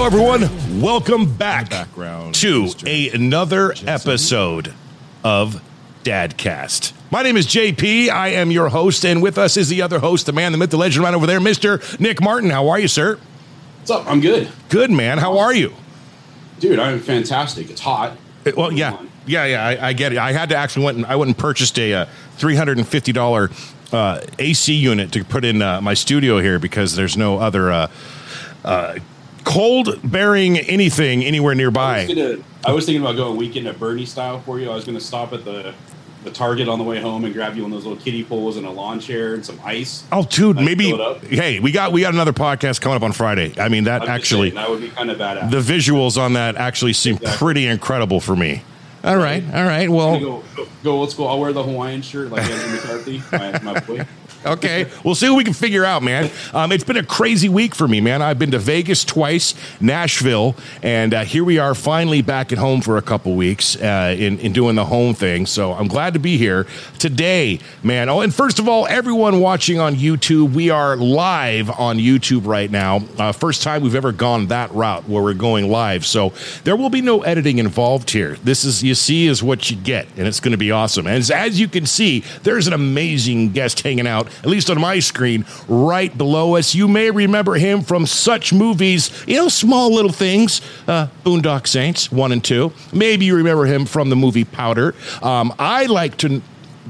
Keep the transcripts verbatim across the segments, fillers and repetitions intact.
everyone. Welcome back to a, another episode of Dadcast. My name is J P. I am your host, and with us is the other host, the man, the myth, the legend, right over there, Mister Nick Martin. How are you, sir? What's up? I'm good. Good, man. How are you? Dude, I'm fantastic. It's hot. It, well, yeah. Yeah, yeah, I, I get it. I had to actually went and I went and purchased a uh, three hundred fifty dollars uh, A C unit to put in uh, my studio here because there's no other uh, uh, cold-bearing anything anywhere nearby. I was, gonna, I was thinking about going weekend at Bernie style for you. I was going to stop at the the Target on the way home and grab you one of those little kiddie pools and a lawn chair and some ice. Oh, dude, maybe. Hey, we got we got another podcast coming up on Friday. I mean, that I'm actually saying, that would be kind of badass. The visuals on that actually seem exactly. pretty incredible for me. All right, all right. Well, go, go, go old school. I'll wear the Hawaiian shirt like Andrew McCarthy, my, my boy. Okay, we'll see what we can figure out, man. Um, it's been a crazy week for me, man. I've been to Vegas twice, Nashville, and uh, here we are finally back at home for a couple weeks uh, in, in doing the home thing. So I'm glad to be here today, man. Oh, and first of all, everyone watching on YouTube, we are live on YouTube right now. Uh, first time we've ever gone that route where we're going live. So there will be no editing involved here. This is, you see, is what you get, and it's going to be awesome. And as, as you can see, there's an amazing guest hanging out, at least on my screen, right below us. You may remember him from such movies, you know, small little things, uh, Boondock Saints, one and two. Maybe you remember him from the movie Powder. Um, I like to...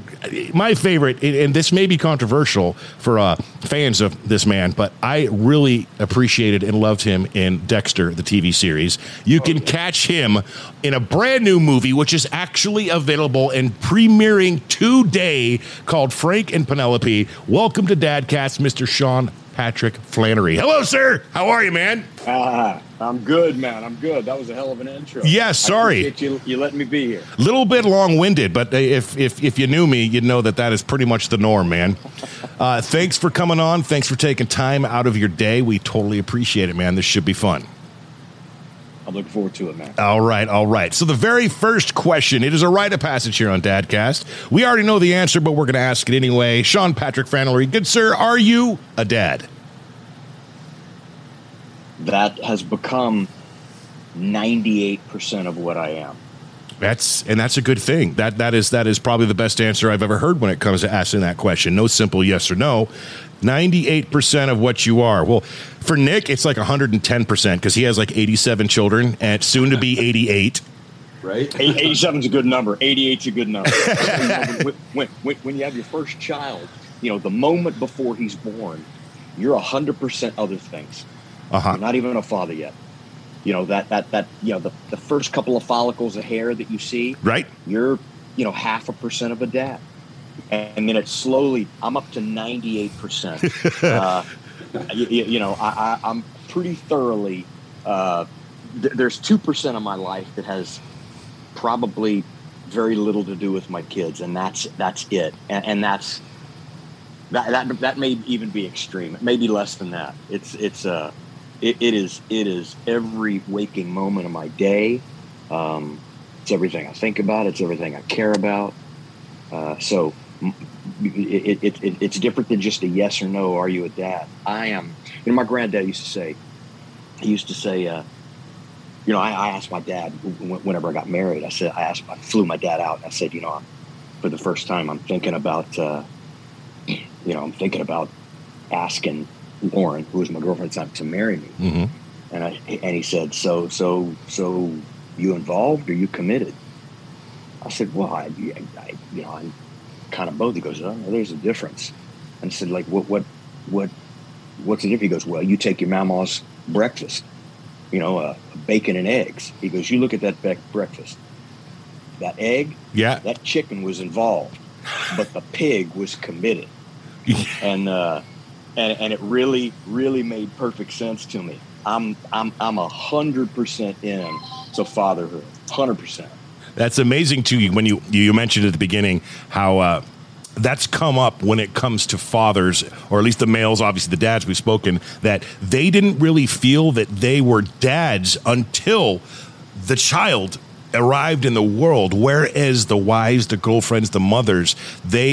My favorite, and this may be controversial for uh, fans of this man, but I really appreciated and loved him in Dexter, the T V series. You can catch him in a brand new movie, which is actually available and premiering today, called Frank and Penelope. Welcome to Dadcast, Mister Sean Patrick Flannery. Hello, sir. How are you, man? Ah, I'm good, man. I'm good. That was a hell of an intro. Yeah, sorry. I appreciate you, you letting me be here. Little bit long-winded, but if if if you knew me, you'd know that that is pretty much the norm, man. Uh, thanks for coming on. Thanks for taking time out of your day. We totally appreciate it, man. This should be fun. I'm looking forward to it, man. All right, all right. So the very first question, it is a rite of passage here on Dadcast. We already know the answer, but we're going to ask it anyway. Sean Patrick Flannery, good sir, are you a dad? That has become ninety-eight percent of what I am. That's and that's a good thing. That that is that is probably the best answer I've ever heard when it comes to asking that question. No simple yes or no. ninety-eight percent of what you are. Well, for Nick, it's like one hundred ten percent because he has like eighty-seven children and soon to be eighty-eight. Right? eighty-seven is a good number. eighty-eight is a good number. when, when, when, when you have your first child, you know, the moment before he's born, you're one hundred percent other things. Uh-huh. You're not even a father yet. You know, that, that, that, you know, the, the first couple of follicles of hair that you see, right? You're, you know, half a percent of a dad. And then it's slowly, I'm up to ninety-eight percent. uh, you, you know, I, I, I'm pretty thoroughly, uh, th- there's two percent of my life that has probably very little to do with my kids. And that's, that's it. And, and that's, that, that, that may even be extreme. It may be less than that. It's, it's, uh, It, it is. It is every waking moment of my day. Um, it's everything I think about. It's everything I care about. Uh, so it, it, it, it's different than just a yes or no. Are you a dad? I am. You know, my granddad used to say. He used to say. Uh, you know, I, I asked my dad whenever I got married. I said, I asked. I flew my dad out. And I said, you know, for the first time, I'm thinking about. Uh, you know, I'm thinking about asking Lauren, who was my girlfriend at the time, to marry me. Mm-hmm. And I, and he said, so, so, so you involved or you committed? I said, well, I, I you know, I'm kind of both. He goes, oh, there's a difference. And I said, like, what, what, what, what's the difference? He goes, well, you take your mama's breakfast, you know, uh, bacon and eggs. He goes, you look at that be- breakfast, that egg, yeah, that chicken was involved, but the pig was committed. and, uh, And, and it really, really made perfect sense to me. I'm, I'm, I'm a hundred percent in. So fatherhood, hundred percent. That's amazing to you when you you mentioned at the beginning how uh, that's come up when it comes to fathers, or at least the males, obviously the dads we've spoken, that they didn't really feel that they were dads until the child arrived in the world. Whereas the wives, the girlfriends, the mothers, they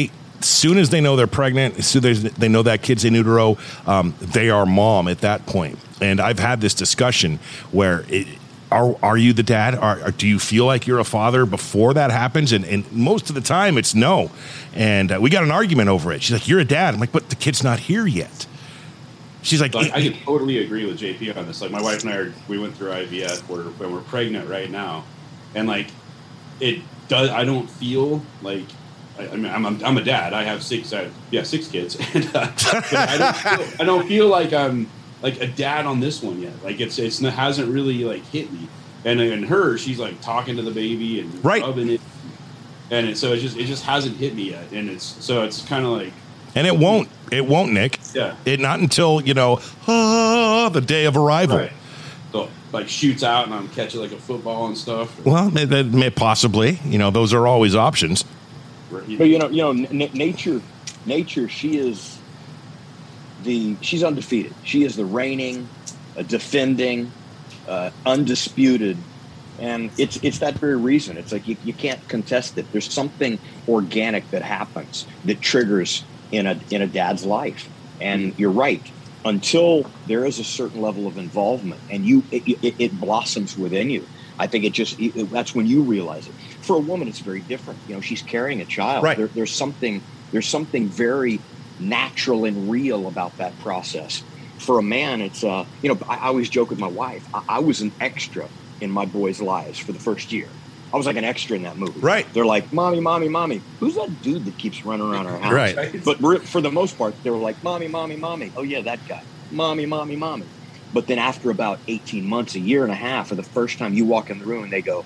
soon as they know they're pregnant, as soon as they know that kid's in utero, um, they are mom at that point. And I've had this discussion where it, are are you the dad? Are, are do you feel like you're a father before that happens? And, and most of the time, it's no. And uh, we got an argument over it. She's like, "You're a dad." I'm like, "But the kid's not here yet." She's like, so I, I can totally agree with J P on this. Like, my wife and I are, we went through I V F. We're when we're pregnant right now, and like, it does. I don't feel like. I, I mean, I'm, I'm I'm a dad. I have six. I have, yeah, six kids, and uh, but I don't feel, I don't feel like I'm like a dad on this one yet. Like it's it's it hasn't really like hit me. And and her, she's like talking to the baby and right. rubbing it, and it, so it just it just hasn't hit me yet. And it's so it's kind of like. And it won't. It won't, Nick. Yeah. It not until, you know, ah, the day of arrival. Right. So like shoots out and I'm catching like a football and stuff. Well, it, it may possibly. You know, those are always options. But you know, you know, n- nature, nature. She is the. She's undefeated. She is the reigning, uh, defending, uh, undisputed, and it's it's that very reason. It's like you, you can't contest it. There's something organic that happens that triggers in a in a dad's life, and you're right. Until there is a certain level of involvement, and you it, it, it blossoms within you. I think it just it, that's when you realize it. For a woman, it's very different. You know, she's carrying a child. Right. There, there's something there's something very natural and real about that process. For a man, it's uh, you know, I, I always joke with my wife. I, I was an extra in my boys' lives for the first year. I was like an extra in that movie. Right. They're like, "Mommy, mommy, mommy." Who's that dude that keeps running around our house? Right. But re- for the most part, they were like, "Mommy, mommy, mommy." Oh yeah, that guy. Mommy, mommy, mommy. But then after about eighteen months, a year and a half, for the first time you walk in the room and they go,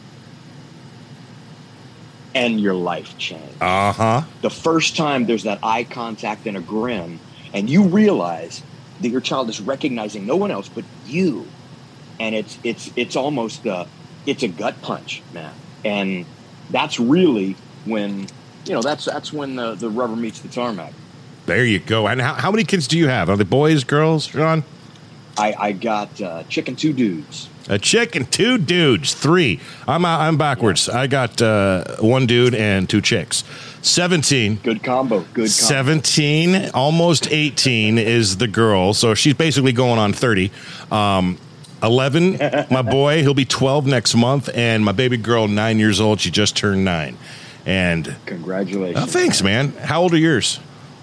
and your life changed. Uh-huh. The first time there's that eye contact and a grin, and you realize that your child is recognizing no one else but you. And it's it's it's almost a, it's a gut punch, man. And that's really when, you know, that's that's when the, the rubber meets the tarmac. There you go. And how, how many kids do you have? Are they boys, girls, John? I, I got uh, chicken two dudes. A chick and two dudes. Three. I'm uh, I'm backwards. I got uh, one dude and two chicks. seventeen. Good combo. Good combo. seventeen, almost eighteen is the girl. So she's basically going on thirty. Um, eleven, my boy, he'll be twelve next month. And my baby girl, nine years old. She just turned nine. And congratulations. Oh, thanks, man. How old are yours?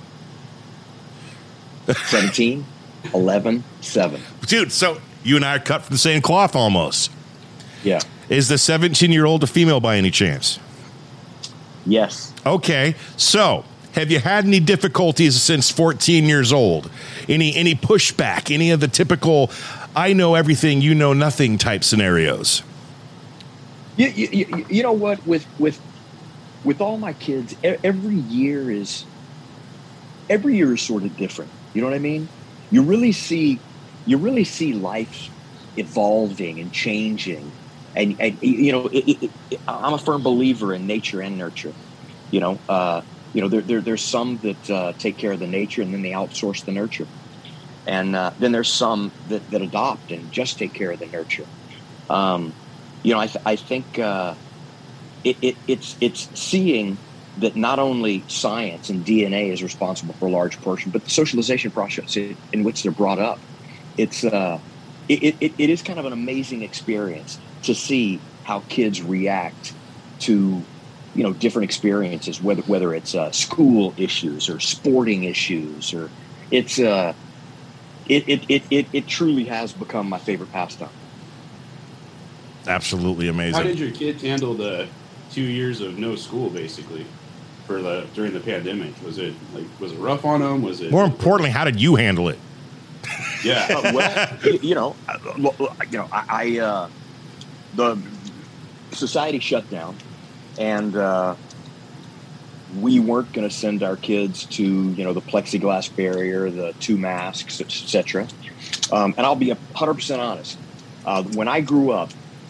seventeen, eleven, seven. Dude, so you and I are cut from the same cloth almost. Yeah. Is the seventeen-year-old a female by any chance? Yes. Okay. So, have you had any difficulties since fourteen years old? Any any pushback? Any of the typical I know everything, you know nothing type scenarios? You, you, you know what? With with with all my kids, every year is every year is sort of different. You know what I mean? You really see, you really see life evolving and changing, and, and you know, it, it, it, I'm a firm believer in nature and nurture. You know, uh, you know, there, there there's some that uh, take care of the nature and then they outsource the nurture, and uh, then there's some that, that adopt and just take care of the nurture. Um, you know, I th- I think uh, it, it it's it's seeing that not only science and D N A is responsible for a large portion, but the socialization process in, in which they're brought up. It's uh, it, it, it is kind of an amazing experience to see how kids react to, you know, different experiences, whether whether it's uh, school issues or sporting issues, or it's uh, it, it, it, it, it truly has become my favorite pastime. Absolutely amazing. How did your kids handle the two years of no school, basically? For the during the pandemic, was it like was it rough on them? Was it more importantly, how did you handle it? Yeah, uh, well, you, you know, you know, I, I uh, the society shut down, and uh, we weren't going to send our kids to, you know, the plexiglass barrier, the two masks, et cetera. Um, and I'll be a hundred percent honest. Uh, when I grew up,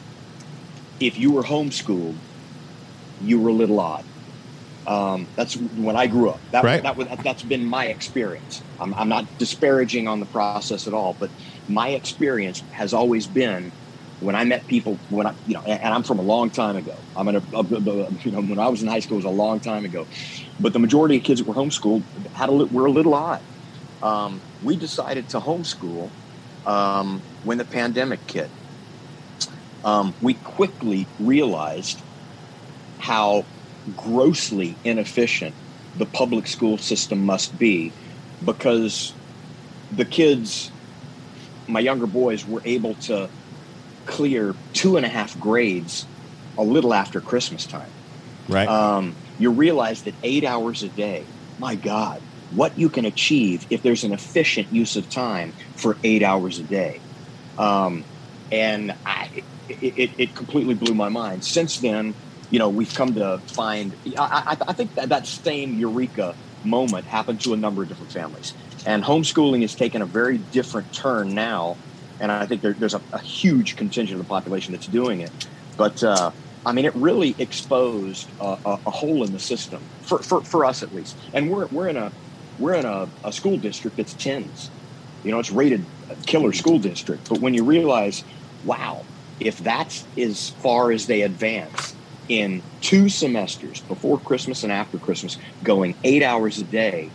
if you were homeschooled, you were a little odd. Um, that's when I grew up. That, right. that, that, that's been my experience. I'm, I'm not disparaging on the process at all, but my experience has always been when I met people, when I, you know, and, and I'm from a long time ago. I'm in a, a, a, you know, when I was in high school, it was a long time ago. But the majority of kids that were homeschooled had a, were a little odd. Um, we decided to homeschool um, when the pandemic hit. Um, we quickly realized how grossly inefficient the public school system must be, because the kids, my younger boys, were able to clear two and a half grades a little after Christmas time. Right. Um, you realize that eight hours a day, my God, what you can achieve if there's an efficient use of time for eight hours a day. Um, and I, it, it, it completely blew my mind. Since then, you know, we've come to find, I, I, I think that that same eureka moment happened to a number of different families. And homeschooling has taken a very different turn now. And I think there, there's a, a huge contingent of the population that's doing it. But, uh, I mean, it really exposed a, a, a hole in the system, for, for, for us at least. And we're, we're in, a, we're in a, a school district that's tens. You know, it's rated a killer school district. But when you realize, wow, if that's as far as they advance in two semesters, before Christmas and after Christmas, going eight hours a day,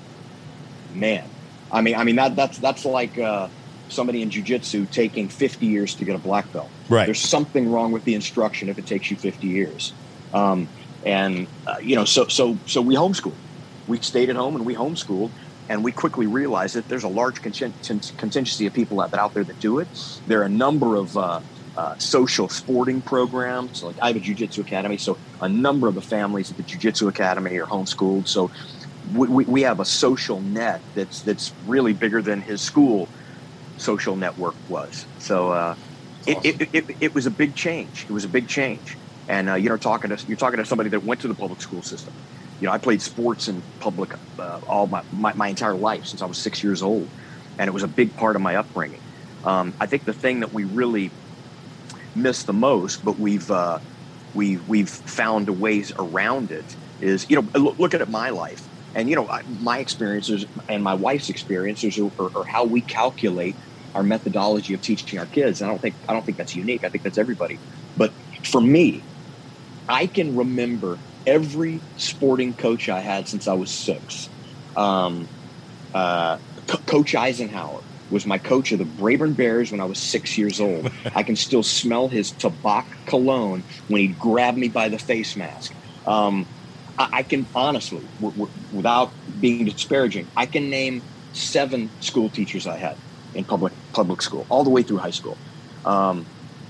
man, I mean, I mean that that's that's like uh, somebody in jiu-jitsu taking fifty years to get a black belt. Right. There's something wrong with the instruction if it takes you fifty years. Um, and uh, you know, so so so we homeschooled. We stayed at home and we homeschooled, and we quickly realized that there's a large conting- contingency of people out, out there that do it. There are a number of uh, uh, social sporting programs. Like I have a jiu-jitsu academy, so a number of the families at the jiu-jitsu academy are homeschooled. So we, we, we have a social net that's that's really bigger than his school social network was. So uh, it, awesome. it, it, it was a big change. It was a big change. And uh, you know, talking to you're talking to somebody that went to the public school system. You know, I played sports in public uh, all my, my my entire life since I was six years old, and it was a big part of my upbringing. Um, I think the thing that we really miss the most, but we've uh, we we've found ways around it, is, you know, look, look at my life, and you know, I, my experiences and my wife's experiences are, are, are how we calculate our methodology of teaching our kids. And I don't think I don't think that's unique. I think that's everybody. But for me, I can remember every sporting coach I had since I was six. Um, uh, Co- Coach Eisenhower was my coach of the Braeburn Bears when I was six years old. I can still smell his Tabac cologne when he'd grab me by the face mask. Um, I, I can honestly, w- w- without being disparaging, I can name seven school teachers I had in public public school, all the way through high school. Um,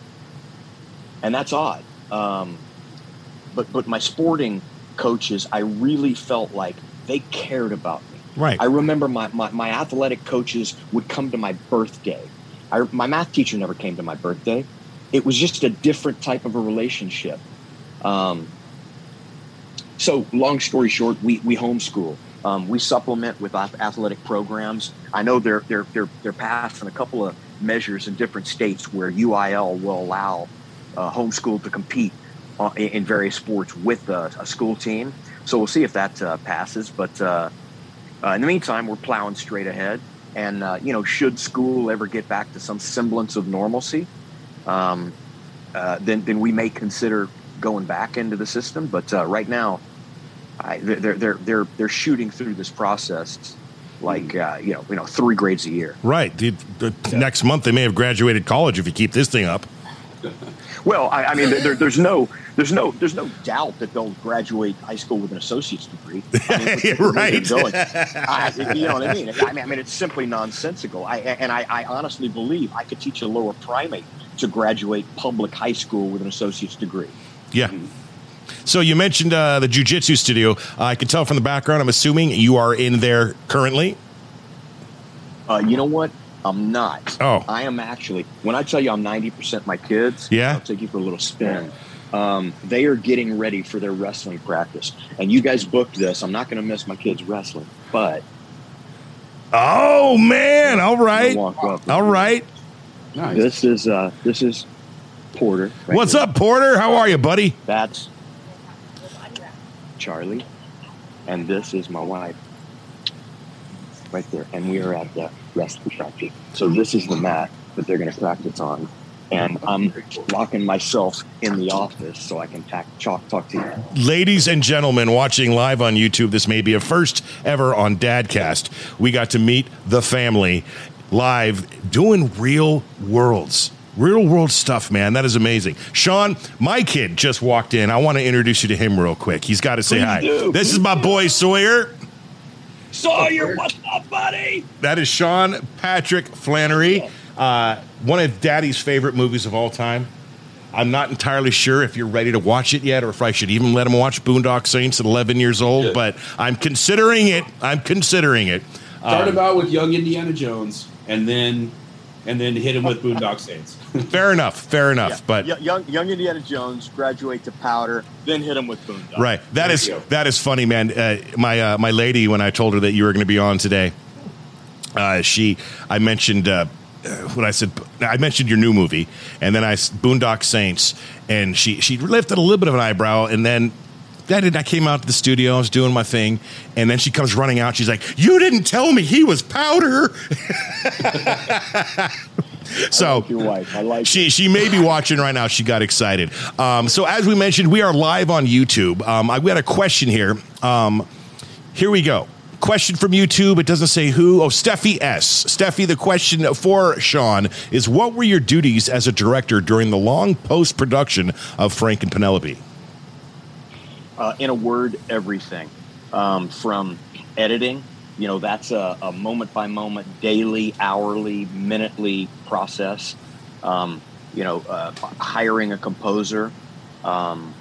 and that's odd. Um, but but my sporting coaches, I really felt like they cared about me. Right. I remember my, my, my athletic coaches would come to my birthday. I, my math teacher never came to my birthday. It was just a different type of a relationship. Um, so long story short, we, we homeschool. Um, we supplement with athletic programs. I know they're, they're, they're, they're passing a couple of measures in different states where U I L will allow uh, homeschool to compete uh, in, in various sports with a, a school team. So we'll see if that uh, passes. But uh, Uh, in the meantime, we're plowing straight ahead. And, uh, you know, should school ever get back to some semblance of normalcy, um, uh, then then we may consider going back into the system. But uh, right now, I, they're they're they're they're shooting through this process like uh, you know you know three grades a year. Right. The, the yeah. Next month they may have graduated college if you keep this thing up. Well, I, I mean, there, there's no, there's no, there's no doubt that they'll graduate high school with an associate's degree. I mean, right. Going, I, you know what I mean? I mean, I mean, it's simply nonsensical. I, and I, I honestly believe I could teach a lower primate to graduate public high school with an associate's degree. Yeah. So you mentioned uh, the jiu-jitsu studio. Uh, I can tell from the background, I'm assuming you are in there currently. Uh, you know what? I'm not. Oh. I am actually, when I tell you I'm ninety percent my kids, yeah. I'll take you for a little spin. Um, they are getting ready for their wrestling practice. And you guys booked this. I'm not going to miss my kids wrestling, but. Oh, man. All right. All right. Nice. This is, uh, this is Porter. Right What's here. up, Porter? How are you, buddy? That's Charlie. And this is my wife. Right there. And we are at the wrestling practice. So this is the mat that they're going to practice on. and I'm locking myself in the office so I can talk, talk, talk to you. Ladies and gentlemen watching live on YouTube, this may be a first ever on Dadcast. We got to meet the family live doing real worlds. Real world stuff, man. That is amazing. Sean, my kid just walked in. I want to introduce you to him real quick. He's got to say Please hi. do. This is my boy Sawyer. Sawyer, what's up, buddy? That is Sean Patrick Flannery. Uh, one of Daddy's favorite movies of all time. I'm not entirely sure if you're ready to watch it yet or if I should even let him watch Boondock Saints at eleven years old, Yeah. but I'm considering it. I'm considering it. Start Um, about with young Indiana Jones, and then and then hit him with Boondock Saints. fair enough. Fair enough. Yeah. But Y- young, young Indiana Jones, graduate to powder, then hit him with Boondock. right. That There is you go. that is funny, man. Uh, my uh, my lady, when I told her that you were going to be on today, uh, she I mentioned uh, when I said I mentioned your new movie, and then I s- Boondock Saints, and she she lifted a little bit of an eyebrow, and then. I did. I came out to the studio. I was doing my thing, and then she comes running out. She's like, "You didn't tell me he was powder." So I like your wife. I like she she may be watching right now. She got excited. Um, so as we mentioned, we are live on YouTube. Um, I we got a question here. Um, here we go. Question from YouTube. It doesn't say who. Oh, Steffi S. Steffi, the question for Sean is: what were your duties as a director during the long post production of Frank and Penelope? Uh, in a word, everything um, from editing. You know, that's a, a moment by moment, daily, hourly, minutely process. Um, you know, uh, hiring a composer um,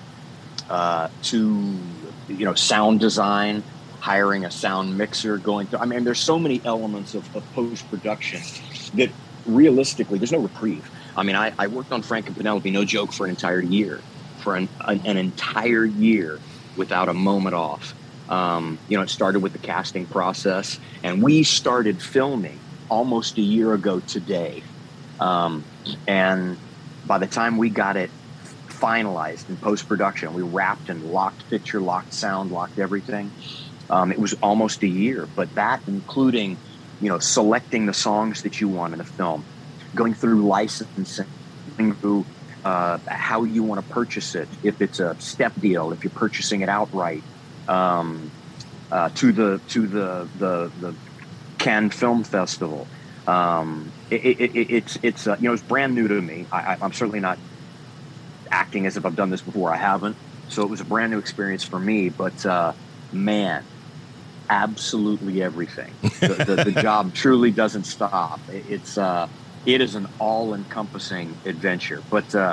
uh, to, you know, sound design, hiring a sound mixer, going through. I mean, there's so many elements of, of post production that realistically, there's no reprieve. I mean, I, I worked on Frank and Penelope, no joke, for an entire year, for an, an, an entire year without a moment off. Um, you know, it started with the casting process, and we started filming almost a year ago today. Um, and by the time we got it finalized in post-production, we wrapped and locked picture, locked sound, locked everything. Um, it was almost a year, but that including, you know, selecting the songs that you want in the film, going through licensing, going through uh, how you want to purchase it, if it's a step deal, if you're purchasing it outright, um, uh, to the to the the, the Cannes Film Festival. Um, it, it, it, it's it's uh, you know, it's brand new to me. I, I'm certainly not acting as if I've done this before. I haven't, so it was a brand new experience for me. But uh, man, absolutely everything. The, the, the job truly doesn't stop. It, it's uh, it is an all-encompassing adventure. But uh,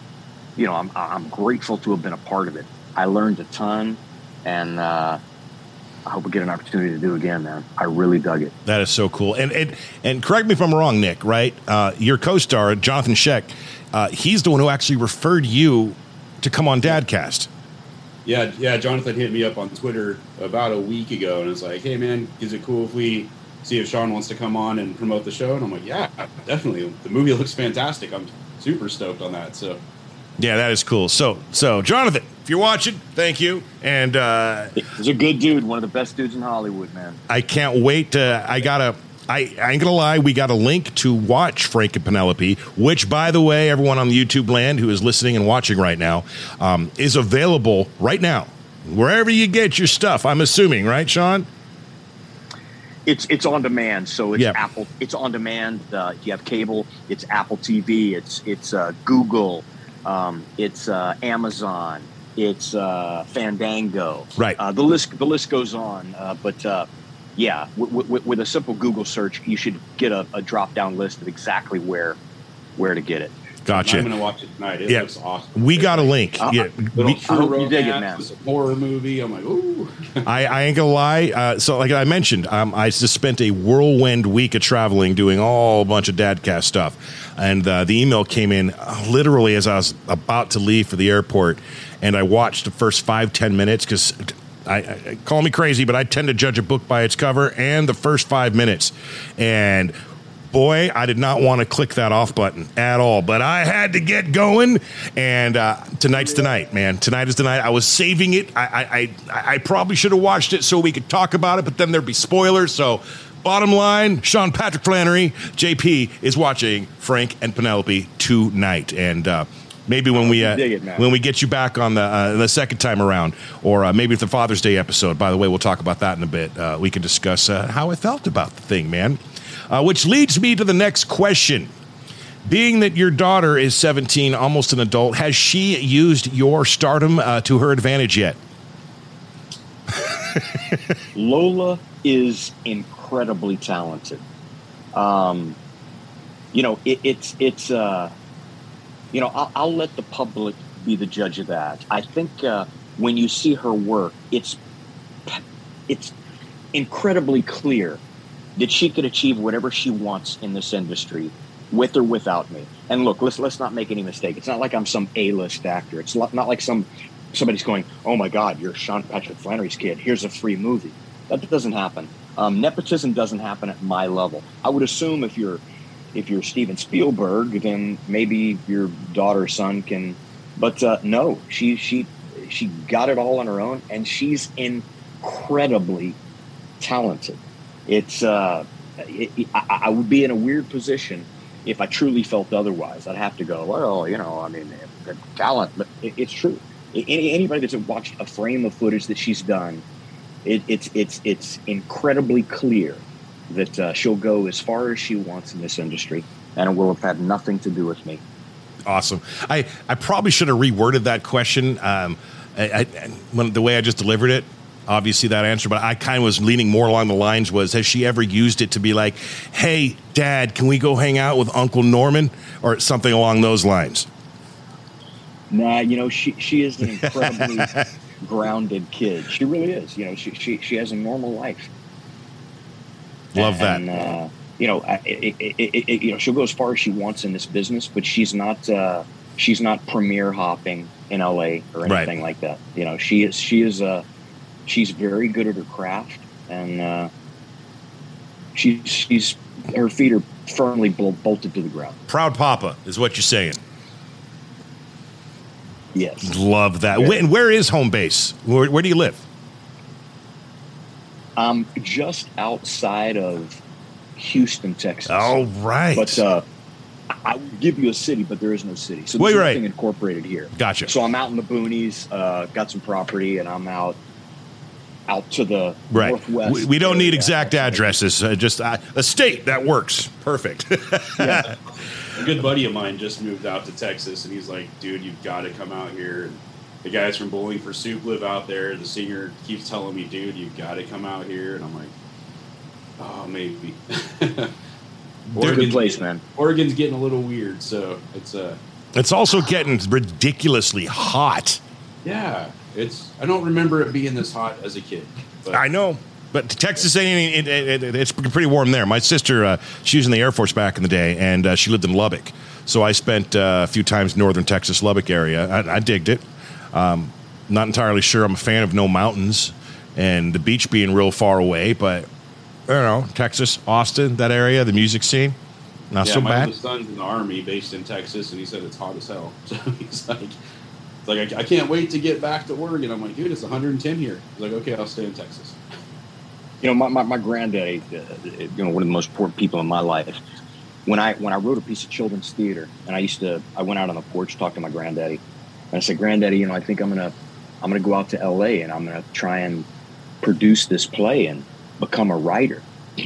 you know, I'm I'm grateful to have been a part of it. I learned a ton, and uh, I hope we get an opportunity to do it again, man. I really dug it. That is so cool. And and, and correct me if I'm wrong, Nick, right? Uh, your co-star, Jonathan Sheck, uh, he's the one who actually referred you to come on Dadcast. Yeah, yeah. Jonathan hit me up on Twitter about a week ago and was like, "Hey, man, is it cool if we see if Sean wants to come on and promote the show?" And I'm like, "Yeah, definitely. The movie looks fantastic. I'm super stoked on that." So, Yeah, that is cool. So, so Jonathan, if you're watching, thank you. And uh, He's a good dude, one of the best dudes in Hollywood, man. I can't wait to. I gotta. I, I ain't gonna lie. We got a link to watch Frank and Penelope, which, by the way, everyone on the YouTube land who is listening and watching right now, um, is available right now wherever you get your stuff. I'm assuming, right, Sean? It's it's on demand, so it's Yeah. Apple. It's on demand. Uh, if you have cable, it's Apple T V. It's it's uh, Google. Um, it's uh, Amazon. It's uh, Fandango. Right. Uh, the list the list goes on. Uh, but uh, yeah, w- w- with a simple Google search, you should get a, a drop down list of exactly where where to get it. Gotcha. I'm gonna watch it tonight. It Yeah. looks awesome. We got a link. Uh, yeah, Little we- true I hope you dig it, romance, man. It's a horror movie. I'm like, ooh. I, I ain't gonna lie. Uh, so, like I mentioned, um, I just spent a whirlwind week of traveling, doing all a bunch of Dadcast stuff, and uh, the email came in uh, literally as I was about to leave for the airport, and I watched the first five ten minutes because. I, I call me crazy, but I tend to judge a book by its cover and the first five minutes. And boy, I did not want to click that off button at all, but I had to get going. And uh, tonight's the night, man. Tonight is the night. I was saving it. I, I, I, I probably should have watched it so we could talk about it, but then there'd be spoilers. So Bottom line, Sean Patrick Flannery, J P, is watching Frank and Penelope tonight. And uh, maybe when we uh, it, when we get you back on the uh, the second time around, or uh, maybe it's the Father's Day episode, by the way, we'll talk about that in a bit. Uh, we can discuss uh, how I felt about the thing, man. Uh, which leads me to the next question. Being that your daughter is seventeen, almost an adult, has she used your stardom uh, to her advantage yet? Lola is incredibly talented. Um, you know, it, it's it's uh, you know, I'll, I'll let the public be the judge of that. I think uh, when you see her work, it's it's incredibly clear that she could achieve whatever she wants in this industry, with or without me. And look, let's let's not make any mistake. It's not like I'm some A-list actor. It's not like some somebody's going, oh my God, you're Sean Patrick Flannery's kid. Here's a free movie. That doesn't happen. Um, nepotism doesn't happen at my level. I would assume if you're if you're Steven Spielberg, then maybe your daughter or son can. But uh, no, she she she got it all on her own, and she's incredibly talented. It's uh, it, it, I, I would be in a weird position if I truly felt otherwise. I'd have to go, well, you know, I mean, talent, but it, it's true. Any, anybody that's watched a frame of footage that she's done, it, it's it's it's incredibly clear that uh, she'll go as far as she wants in this industry, and it will have had nothing to do with me. Awesome. I, I probably should have reworded that question. Um, I, I, when, the way I just delivered it, obviously that answer, but I kind of was leaning more along the lines was, has she ever used it to be like, hey, Dad, can we go hang out with Uncle Norman, or something along those lines? Nah, you know, she she is an incredibly grounded kid. She really is. You know, she she she has a normal life. Love that. And, uh, you know, it, it, it, it, you know, she'll go as far as she wants in this business, but she's not uh, she's not premiere hopping in L A or anything right. like that. You know, she is she is uh, she's very good at her craft, and uh, she she's her feet are firmly bolted to the ground. Proud Papa is what you're saying. Yes. Love that. Yeah. Where, where is home base? Where, where do you live? Um, just outside of Houston, Texas. Oh, right. But uh, I would give you a city, but there is no city. So Wait, there's right. nothing incorporated here. Gotcha. So I'm out in the boonies, uh, got some property, and I'm out out to the right. northwest. We, we don't need area. exact addresses. Uh, just uh, a state. That works. Perfect. Yeah. A good buddy of mine just moved out to Texas, and he's like, dude, you've got to come out here. And the guys from Bowling for Soup live out there. The singer keeps telling me, dude, you've got to come out here. And I'm like, oh, maybe. Good place, man. Oregon's getting a little weird, so it's uh It's also getting ridiculously hot. Yeah, it's. I don't remember it being this hot as a kid. But I know. But Texas, it, it, it, it, it's pretty warm there. My sister, uh, she was in the Air Force back in the day, and uh, she lived in Lubbock. So I spent uh, a few times in northern Texas, Lubbock area. I, I digged it. Um, not entirely sure I'm a fan of no mountains and the beach being real far away, but, you know, Texas, Austin, that area, the music scene, not yeah, so my bad. oldest son's in the Army based in Texas, and he said it's hot as hell. So he's like, it's like I, I can't wait to get back to Oregon. I'm like, dude, it's one hundred ten here. He's like, okay, I'll stay in Texas. You know, my, my, my granddaddy, uh, you know, one of the most important people in my life. When I when I wrote a piece of children's theater, and I used to, I went out on the porch, talked to my granddaddy, and I said, Granddaddy, you know, I think I'm gonna, I'm gonna go out to L A and I'm gonna try and produce this play and become a writer. And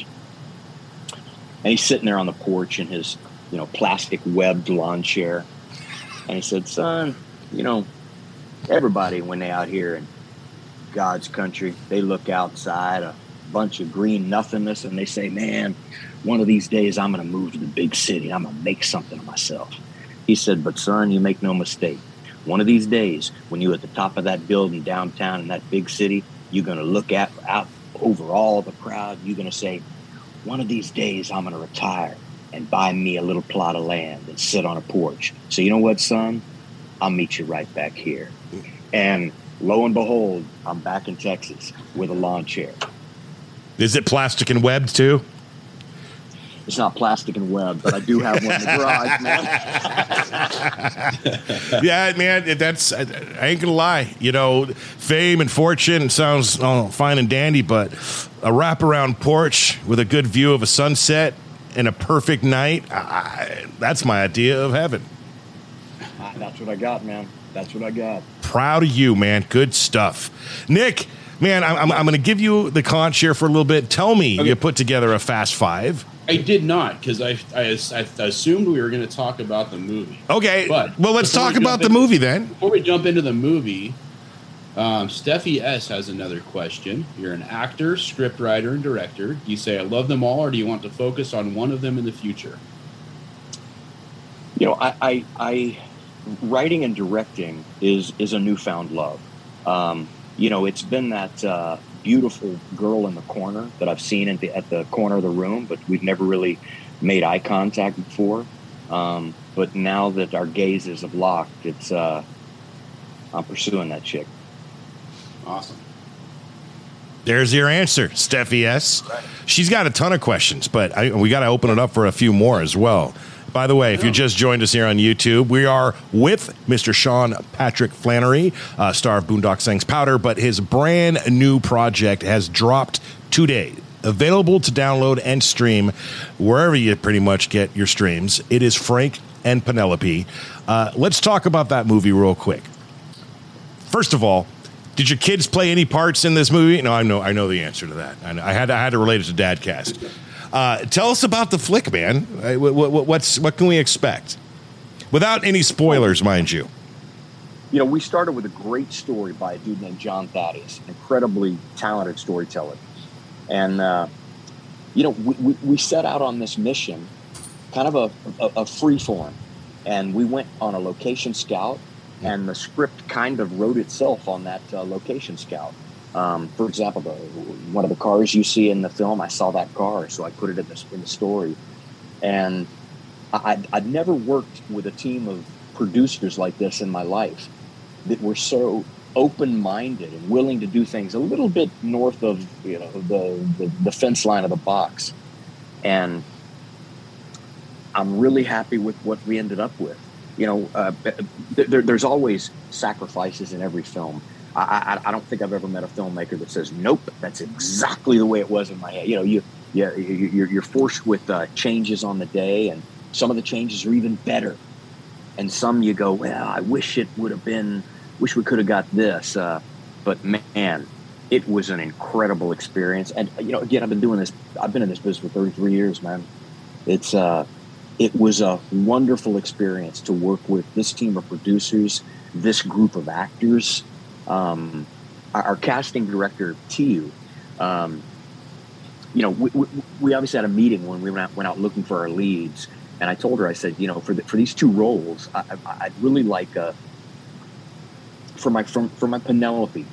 he's sitting there on the porch in his, you know, plastic webbed lawn chair, and he said, son, you know, everybody when they out here in God's country, they look outside a bunch of green nothingness and they say, man, one of these days I'm going to move to the big city. I'm going to make something of myself. He said, but son, you make no mistake. One of these days when you're at the top of that building downtown in that big city, you're going to look at out over all the crowd. You're going to say, one of these days I'm going to retire and buy me a little plot of land and sit on a porch. So you know what, son? I'll meet you right back here. And lo and behold, I'm back in Texas with a lawn chair. Is it plastic and webbed too? It's not plastic and web, but I do have one in the garage, man. Yeah, man, that's, I, I ain't gonna lie. You know, fame and fortune sounds oh, fine and dandy, but a wraparound porch with a good view of a sunset and a perfect night, I, that's my idea of heaven. That's what I got, man. That's what I got. Proud of you, man. Good stuff. Nick, man, I'm, I'm, I'm going to give you the conch here for a little bit. Tell me Okay. you put together a Fast Five. I did not, because I, I, I assumed we were going to talk about the movie. Okay, But well, let's before talk we about jump the into- movie then. Before we jump into the movie, um, Steffi S. has another question. You're an actor, scriptwriter, and director. Do you say I love them all, or do you want to focus on one of them in the future? You know, I, I, I writing and directing is is a newfound love. Um, you know, it's been that uh, beautiful girl in the corner that I've seen at the at the corner of the room, but we've never really made eye contact before. Um, but now that our gazes have locked, it's uh, I'm pursuing that chick. Awesome. There's your answer, Steffi S. She's got a ton of questions, but I, we got to open it up for a few more as well. By the way, if you just joined us here on YouTube, we are with Mister Sean Patrick Flannery, uh, star of Boondock Saints Powder, but his brand new project has dropped today. Available to download and stream wherever you pretty much get your streams. It is Frank and Penelope. Uh, let's talk about that movie real quick. First of all, did your kids play any parts in this movie? No, I know, I know the answer to that. I, know, I had, I had to relate it to Dadcast. Uh, tell us about the flick, man. Uh, what, what, what's what can we expect? Without any spoilers, mind you. You know, we started with a great story by a dude named John Thaddeus, an incredibly talented storyteller. And, uh, you know, we, we, we set out on this mission, kind of a, a, a free form. And we went on a location scout, and the script kind of wrote itself on that uh, location scout. Um, for example, the, one of the cars you see in the film, I saw that car, so I put it in the, in the story. And I'd, I'd never worked with a team of producers like this in my life that were so open-minded and willing to do things a little bit north of, you know, the, the, the fence line of the box. And I'm really happy with what we ended up with. You know, uh, there, there's always sacrifices in every film. I, I, I don't think I've ever met a filmmaker that says, nope, that's exactly the way it was in my head. You know, you, you, you're, you're forced with uh, changes on the day, and some of the changes are even better. And some you go, well, I wish it would have been, wish we could have got this. Uh, but man, it was an incredible experience. And, you know, again, I've been doing this, I've been in this business for thirty-three years, man. It's, uh, it was a wonderful experience to work with this team of producers, this group of actors. Um, our, our casting director, Tiu, um, you know, we, we, we obviously had a meeting when we went out, went out looking for our leads. And I told her, I said, you know, for the, for these two roles, I, I, I'd really like a, for my, from, for my Penelope,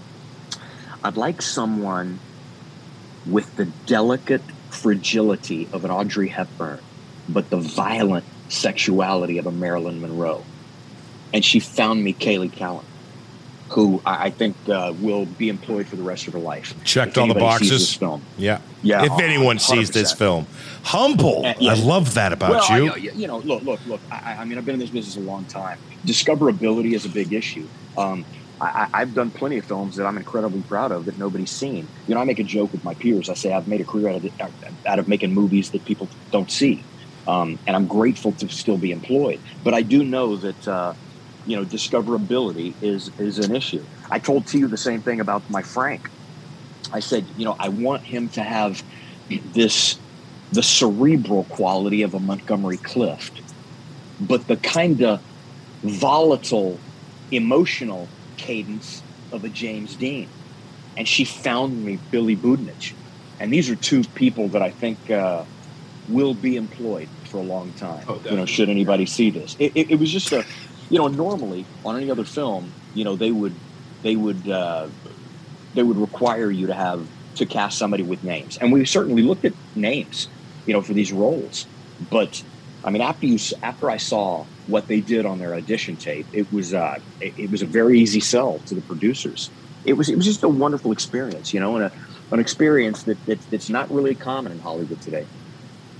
I'd like someone with the delicate fragility of an Audrey Hepburn, but the violent sexuality of a Marilyn Monroe. And she found me Kaylee Callan, who I think uh, will be employed for the rest of her life. Checked If all the anybody sees boxes. this film. Yeah. Yeah, If anyone one hundred sees this percent. film. Humble. Uh, yeah. I love that about well, you. I, you know, look, look, look. I, I mean, I've been in this business a long time. Discoverability is a big issue. Um, I, I've done plenty of films that I'm incredibly proud of that nobody's seen. You know, I make a joke with my peers. I say I've made a career out of, it, out of making movies that people don't see. Um, and I'm grateful to still be employed. But I do know that, uh, you know, discoverability is is an issue. I told Tiu the same thing about my Frank. I said, you know, I want him to have this, the cerebral quality of a Montgomery Clift, but the kind of volatile, emotional cadence of a James Dean. And she found me Billy Budnich. And these are two people that I think uh, will be employed for a long time. Oh, you know, definitely. should anybody see this. It, it, it was just a, you know, normally on any other film, you know, they would, they would, uh, they would require you to have, to cast somebody with names. And we certainly looked at names, you know, for these roles. But I mean, after you, after I saw what they did on their audition tape, it was, uh, it, it was a very easy sell to the producers. It was, it was just a wonderful experience, you know, and a, an experience that, that that's not really common in Hollywood today.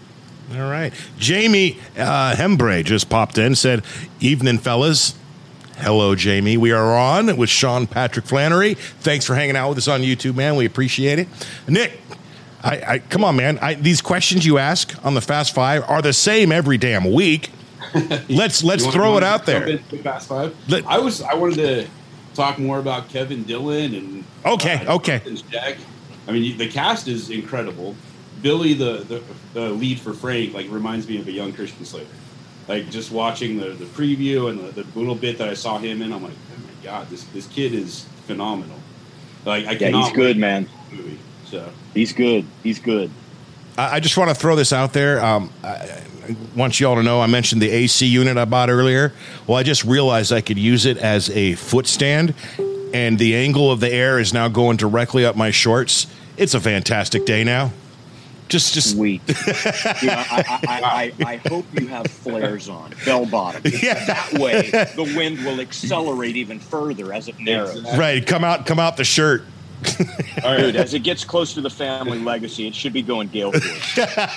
All right. Jamie uh, Hembre just popped in, said, evening, fellas. Hello, Jamie. We are on with Sean Patrick Flannery. Thanks for hanging out with us on YouTube, man. We appreciate it. Nick, I, I come on, man. I, these questions you ask on the Fast Five are the same every damn week. Let's let's want, throw it out there. Fast Five. Let, I was I wanted to talk more about Kevin Dillon and okay, uh, okay. Jack. I mean, the cast is incredible. Billy, the, the the lead for Frank, like reminds me of a young Christian Slater. Like just watching the, the preview and the, the little bit that I saw him in, I'm like, oh my god, this this kid is phenomenal. Like I yeah, cannot he's good, wait man. for the movie. So he's good. He's good. I, I just want to throw this out there. Um, I, I want you all to know I mentioned the A C unit I bought earlier. Well, I just realized I could use it as a foot stand, and the angle of the air is now going directly up my shorts. It's a fantastic day now. Just, just sweet. Dude, I, I, I, I, I hope you have flares on, bell bottom. Yeah. That way, the wind will accelerate even further as it narrows. Right, come out, come out the shirt. All right. Dude, as it gets close to the family legacy, it should be going gale force.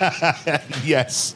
Yes.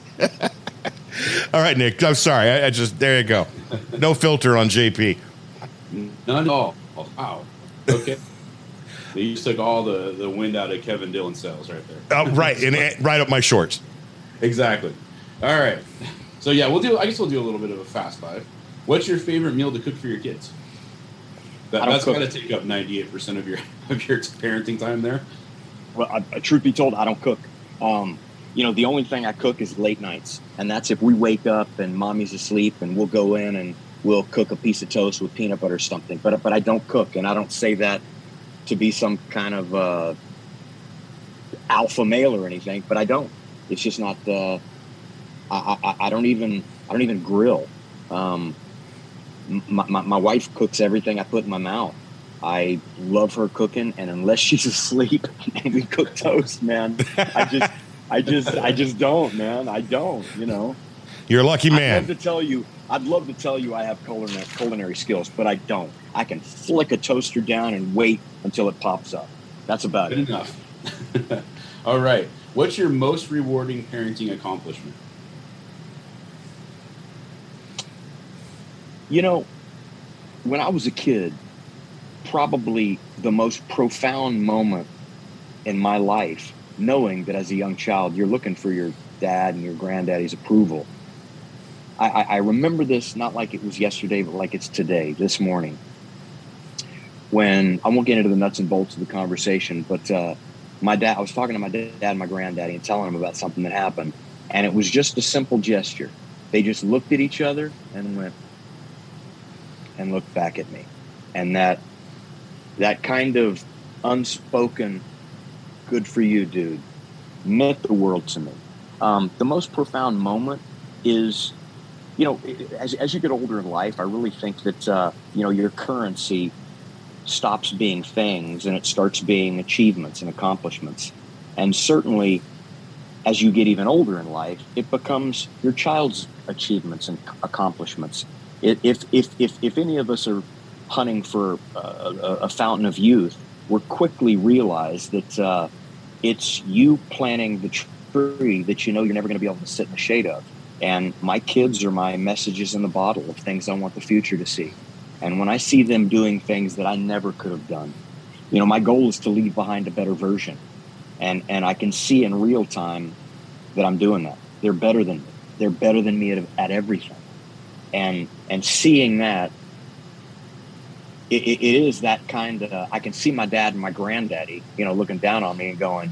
All right, Nick. I'm sorry. I, I just there you go. No filter on J P. None at all. Oh, wow. Okay. You just took all the, the wind out of Kevin Dillon's sails right there. Oh, right, and it, right up my shorts. Exactly. All right. So yeah, we'll do. I guess we'll do a little bit of a fast five. What's your favorite meal to cook for your kids? That, that's got to take up ninety-eight percent of your of your parenting time there. Well, I, truth be told, I don't cook. Um, you know, the only thing I cook is late nights, and that's if we wake up and mommy's asleep, and we'll go in and we'll cook a piece of toast with peanut butter or something. But but I don't cook, and I don't say that to be some kind of uh, alpha male or anything, but I don't. It's just not. Uh, I, I I don't even I don't even grill. Um, my, my my wife cooks everything I put in my mouth. I love her cooking, and unless she's asleep and we cook toast, man, I just I just I just don't, man. I don't. You know. You're a lucky man. I'd love to tell you. I'd love to tell you I have culinary, culinary skills, but I don't. I can flick a toaster down and wait until it pops up. That's about Good it. enough. All right. What's your most rewarding parenting accomplishment? You know, when I was a kid, probably the most profound moment in my life, knowing that as a young child, you're looking for your dad and your granddaddy's approval. I, I, I remember this not like it was yesterday, but like it's today, this morning. When I won't get into the nuts and bolts of the conversation, but uh, my dad, I was talking to my dad and my granddaddy and telling them about something that happened. And it was just a simple gesture. They just looked at each other and went, and looked back at me. And that, that kind of unspoken, good for you, dude, meant the world to me. Um, the most profound moment is, you know, as, as you get older in life, I really think that, uh, you know, your currency stops being things and it starts being achievements and accomplishments. And certainly as you get even older in life, it becomes your child's achievements and accomplishments. If, if, if, if any of us are hunting for a, a, a fountain of youth, we're quickly realize that uh, it's you planting the tree that you know you're never going to be able to sit in the shade of. And my kids are my messages in the bottle of things I want the future to see. And when I see them doing things that I never could have done, you know, my goal is to leave behind a better version. And and I can see in real time that I'm doing that. They're better than me. They're better than me at, at everything. And and seeing that, it, it is that kind of, I can see my dad and my granddaddy, you know, looking down on me and going,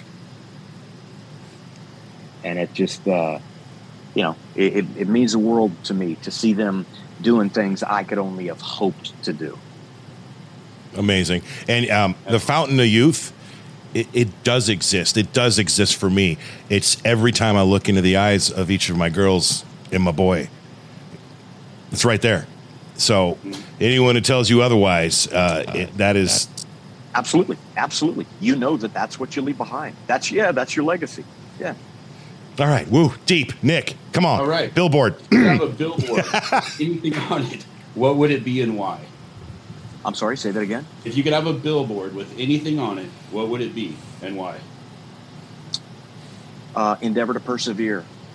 and it just, uh, you know, it, it, it means the world to me to see them doing things I could only have hoped to do. Amazing. And um, the Fountain of Youth, it, it does exist. It does exist for me. It's every time I look into the eyes of each of my girls and my boy. It's right there. So anyone who tells you otherwise, uh, it, that is... Absolutely. Absolutely. You know that that's what you leave behind. That's, yeah, that's your legacy. Yeah. All right. Woo. Deep. Nick, come on. All right. Billboard. If you have a billboard, anything on it, what would it be and why? I'm sorry, say that again. If you could have a billboard with anything on it, what would it be and why? Uh, endeavor to persevere.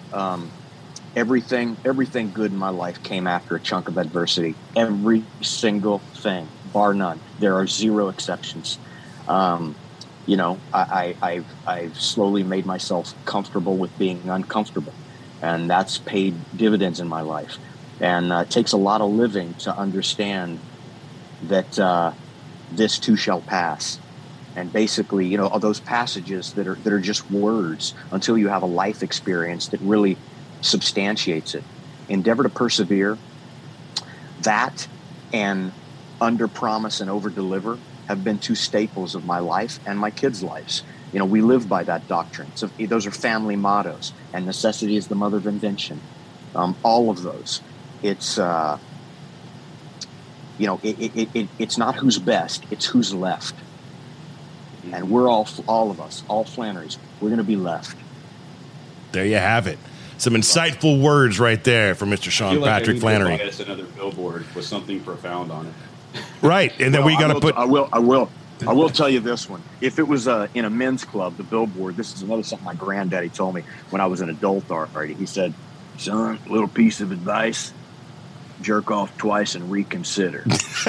Um, everything, everything good in my life came after a chunk of adversity. Every single thing, bar none. There are zero exceptions. Um, you know, I, I, I've, I've slowly made myself comfortable with being uncomfortable, and that's paid dividends in my life. And uh, it takes a lot of living to understand that uh, this too shall pass. And basically, you know, all those passages that are that are just words until you have a life experience that really substantiates it. Endeavor to persevere. That and under promise and over deliver have been two staples of my life and my kids' lives. You know, we live by that doctrine. So those are family mottos. And necessity is the mother of invention. Um, all of those. It's uh, you know, it, it, it, it's not who's best; it's who's left. And we're all, all of us, all Flannerys, we're going to be left. There you have it. Some insightful words right there from Mister Sean like Patrick Flannery. I us another billboard with something profound on it. Right, and then well, we got to put. I will. I will. I will tell you this one. If it was uh, in a men's club, the billboard. This is another something my granddaddy told me when I was an adult already. He said, "Son, little piece of advice: jerk off twice and reconsider."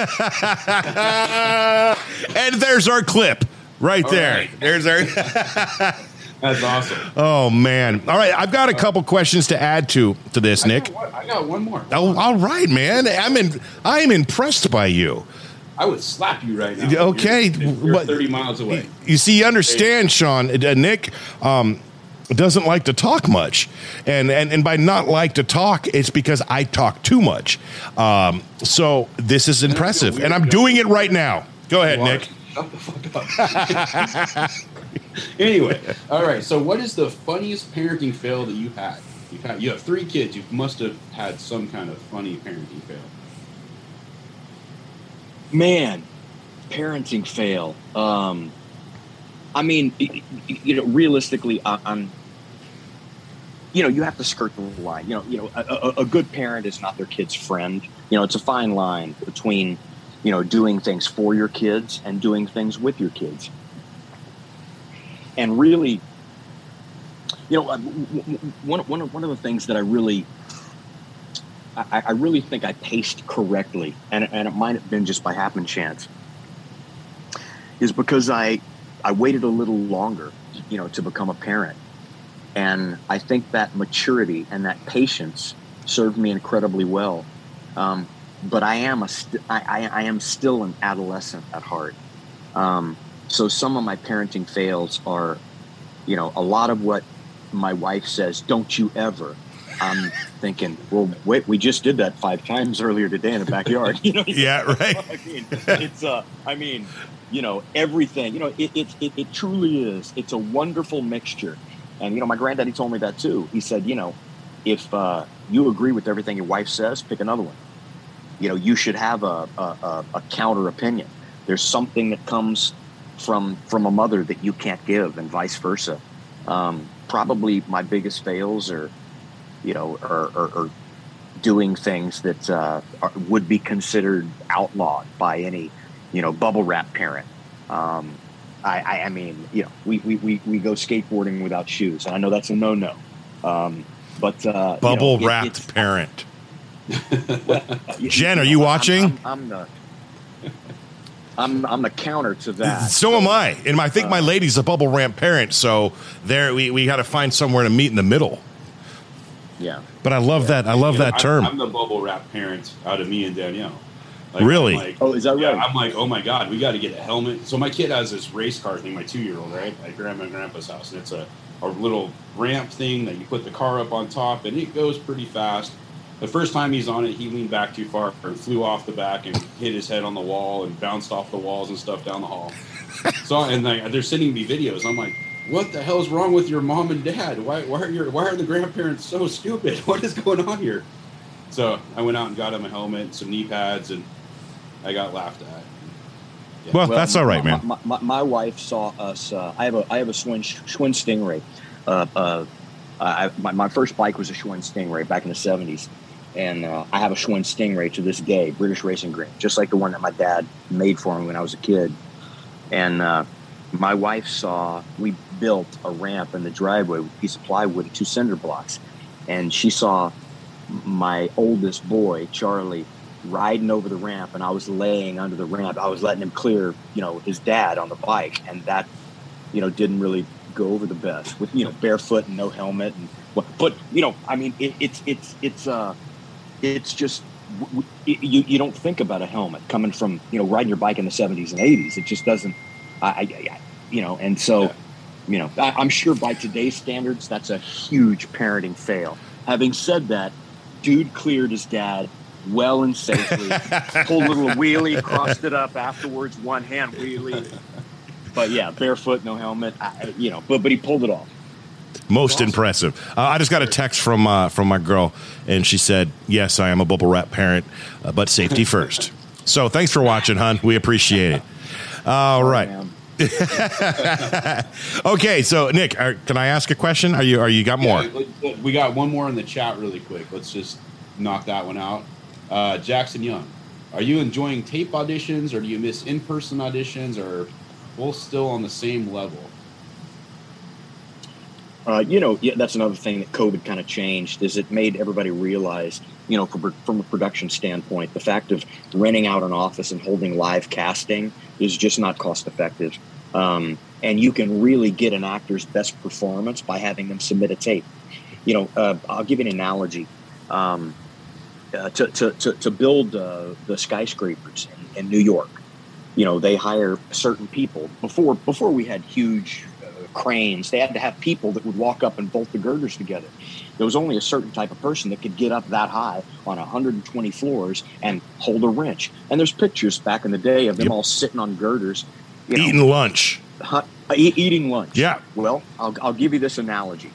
And there's our clip. Right All there. right. There's our. That's awesome. Oh man! All right, I've got a couple questions to add to to this, I Nick. got one, I got one more. Oh, all right, man. I'm in. I am impressed by you. I would slap you right now. Okay, You're, you're but- thirty miles away. You see, you understand, Sean. Uh, Nick um, doesn't like to talk much, and, and and by not like to talk, it's because I talk too much. Um, so this is impressive, and I'm doing it right now. Go ahead, Nick. Shut the fuck up. Anyway, all right. So, what is the funniest parenting fail that you had? You've had you have three kids. You must have had some kind of funny parenting fail. Man, parenting fail. Um, I mean, you know, realistically, I'm. You know, you have to skirt the line. You know, you know, a, a good parent is not their kid's friend. You know, it's a fine line between, you know, doing things for your kids and doing things with your kids. And really, you know, one one of one of the things that I really, I, I really think I paced correctly, and and it might have been just by happen chance, is because I I waited a little longer, you know, to become a parent, and I think that maturity and that patience served me incredibly well. Um, but I am a st- I, I, I am still an adolescent at heart. Um, so some of my parenting fails are, you know, a lot of what my wife says, "Don't you ever." I'm thinking, well, wait, we just did that five times earlier today in the backyard. You know, Yeah, right. I mean, it's uh, I mean, you know, everything. You know, it it, it it truly is. It's a wonderful mixture. And you know, my granddaddy told me that too. He said, you know, if uh, you agree with everything your wife says, pick another one. You know, you should have a a, a, a counter opinion. There's something that comes from from a mother that you can't give, and vice versa. Um, probably my biggest fails are, you know, are, are, are doing things that uh, are, would be considered outlawed by any, you know, bubble wrap parent. Um, I, I, I mean, you know, we, we, we, we go skateboarding without shoes, and I know that's a no-no. Um, but uh, Bubble you know, it- wrapped it's- parent. well, you- Jen, you are know, you I'm- watching? I'm, I'm the I'm I'm the counter to that. So am I, and I think my lady's a bubble wrap parent. So there, we we got to find somewhere to meet in the middle. Yeah. But I love that. I love You know, that I'm- term. I'm the bubble wrap parent out of me and Danielle. Like, Really? I'm like, Oh, is that yeah, right? I'm like, oh my God, we got to get a helmet. So my kid has this race car thing, my two-year-old, right, at grandma and grandpa's house. And it's a, a little ramp thing that you put the car up on top, and it goes pretty fast. The first time he's on it, he leaned back too far and flew off the back and hit his head on the wall and bounced off the walls and stuff down the hall. So, and like, they're sending me videos. I'm like, what the hell's wrong with your mom and dad? Why, why are your, why are the grandparents so stupid? What is going on here? So I went out and got him a helmet, some knee pads, and I got laughed at. Yeah. Well, that's all right, my, man. My, my, my wife saw us. Uh, I have a I have a Schwinn Schwinn Stingray. Uh, uh, I, my, my first bike was a Schwinn Stingray back in the seventies, and uh, I have a Schwinn Stingray to this day, British Racing Green, just like the one that my dad made for me when I was a kid. And uh, my wife saw we built a ramp in the driveway with a piece of plywood and two cinder blocks. and she saw my oldest boy, Charlie, riding over the ramp, and I was laying under the ramp. I was letting him clear, you know, his dad on the bike, and that, you know, didn't really go over the best with, you know, barefoot and no helmet. And but, you know, I mean, it, it's it's it's uh, it's just you you don't think about a helmet coming from, you know, riding your bike in the seventies and eighties. It just doesn't, I, I, I you know, and so, yeah. you know, I, I'm sure by today's standards, that's a huge parenting fail. Having said that, dude cleared his dad well and safely, pulled a little wheelie, crossed it up afterwards, one hand wheelie. But yeah, barefoot, no helmet, I, you know, but but he pulled it off. Most awesome. Impressive. Uh, I just got a text from uh, from my girl, and she said, "Yes, I am a bubble wrap parent, uh, but safety first." So thanks for watching, hon. We appreciate it. All oh, right. Okay, so Nick, are, can I ask a question? Are you are you got more? Yeah, we got one more in the chat, really quick. Let's just knock that one out. Uh, Jackson Young, are you enjoying tape auditions, or do you miss in-person auditions, or both still on the same level? Uh, you know, yeah, that's another thing that COVID kind of changed, is it made everybody realize, you know, from, from a production standpoint, the fact of renting out an office and holding live casting is just not cost effective. Um, and you can really get an actor's best performance by having them submit a tape. You know, uh, I'll give you an analogy. Um, uh, to, to, to, to build uh, the skyscrapers in, in New York, you know, they hire certain people. Before before we had huge uh, cranes, they had to have people that would walk up and bolt the girders together. There was only a certain type of person that could get up that high on one hundred twenty floors and hold a wrench. And there's pictures back in the day of them yep. all sitting on girders. You know, eating lunch. Uh, eating lunch. Yeah. Well, I'll, I'll give you this analogy.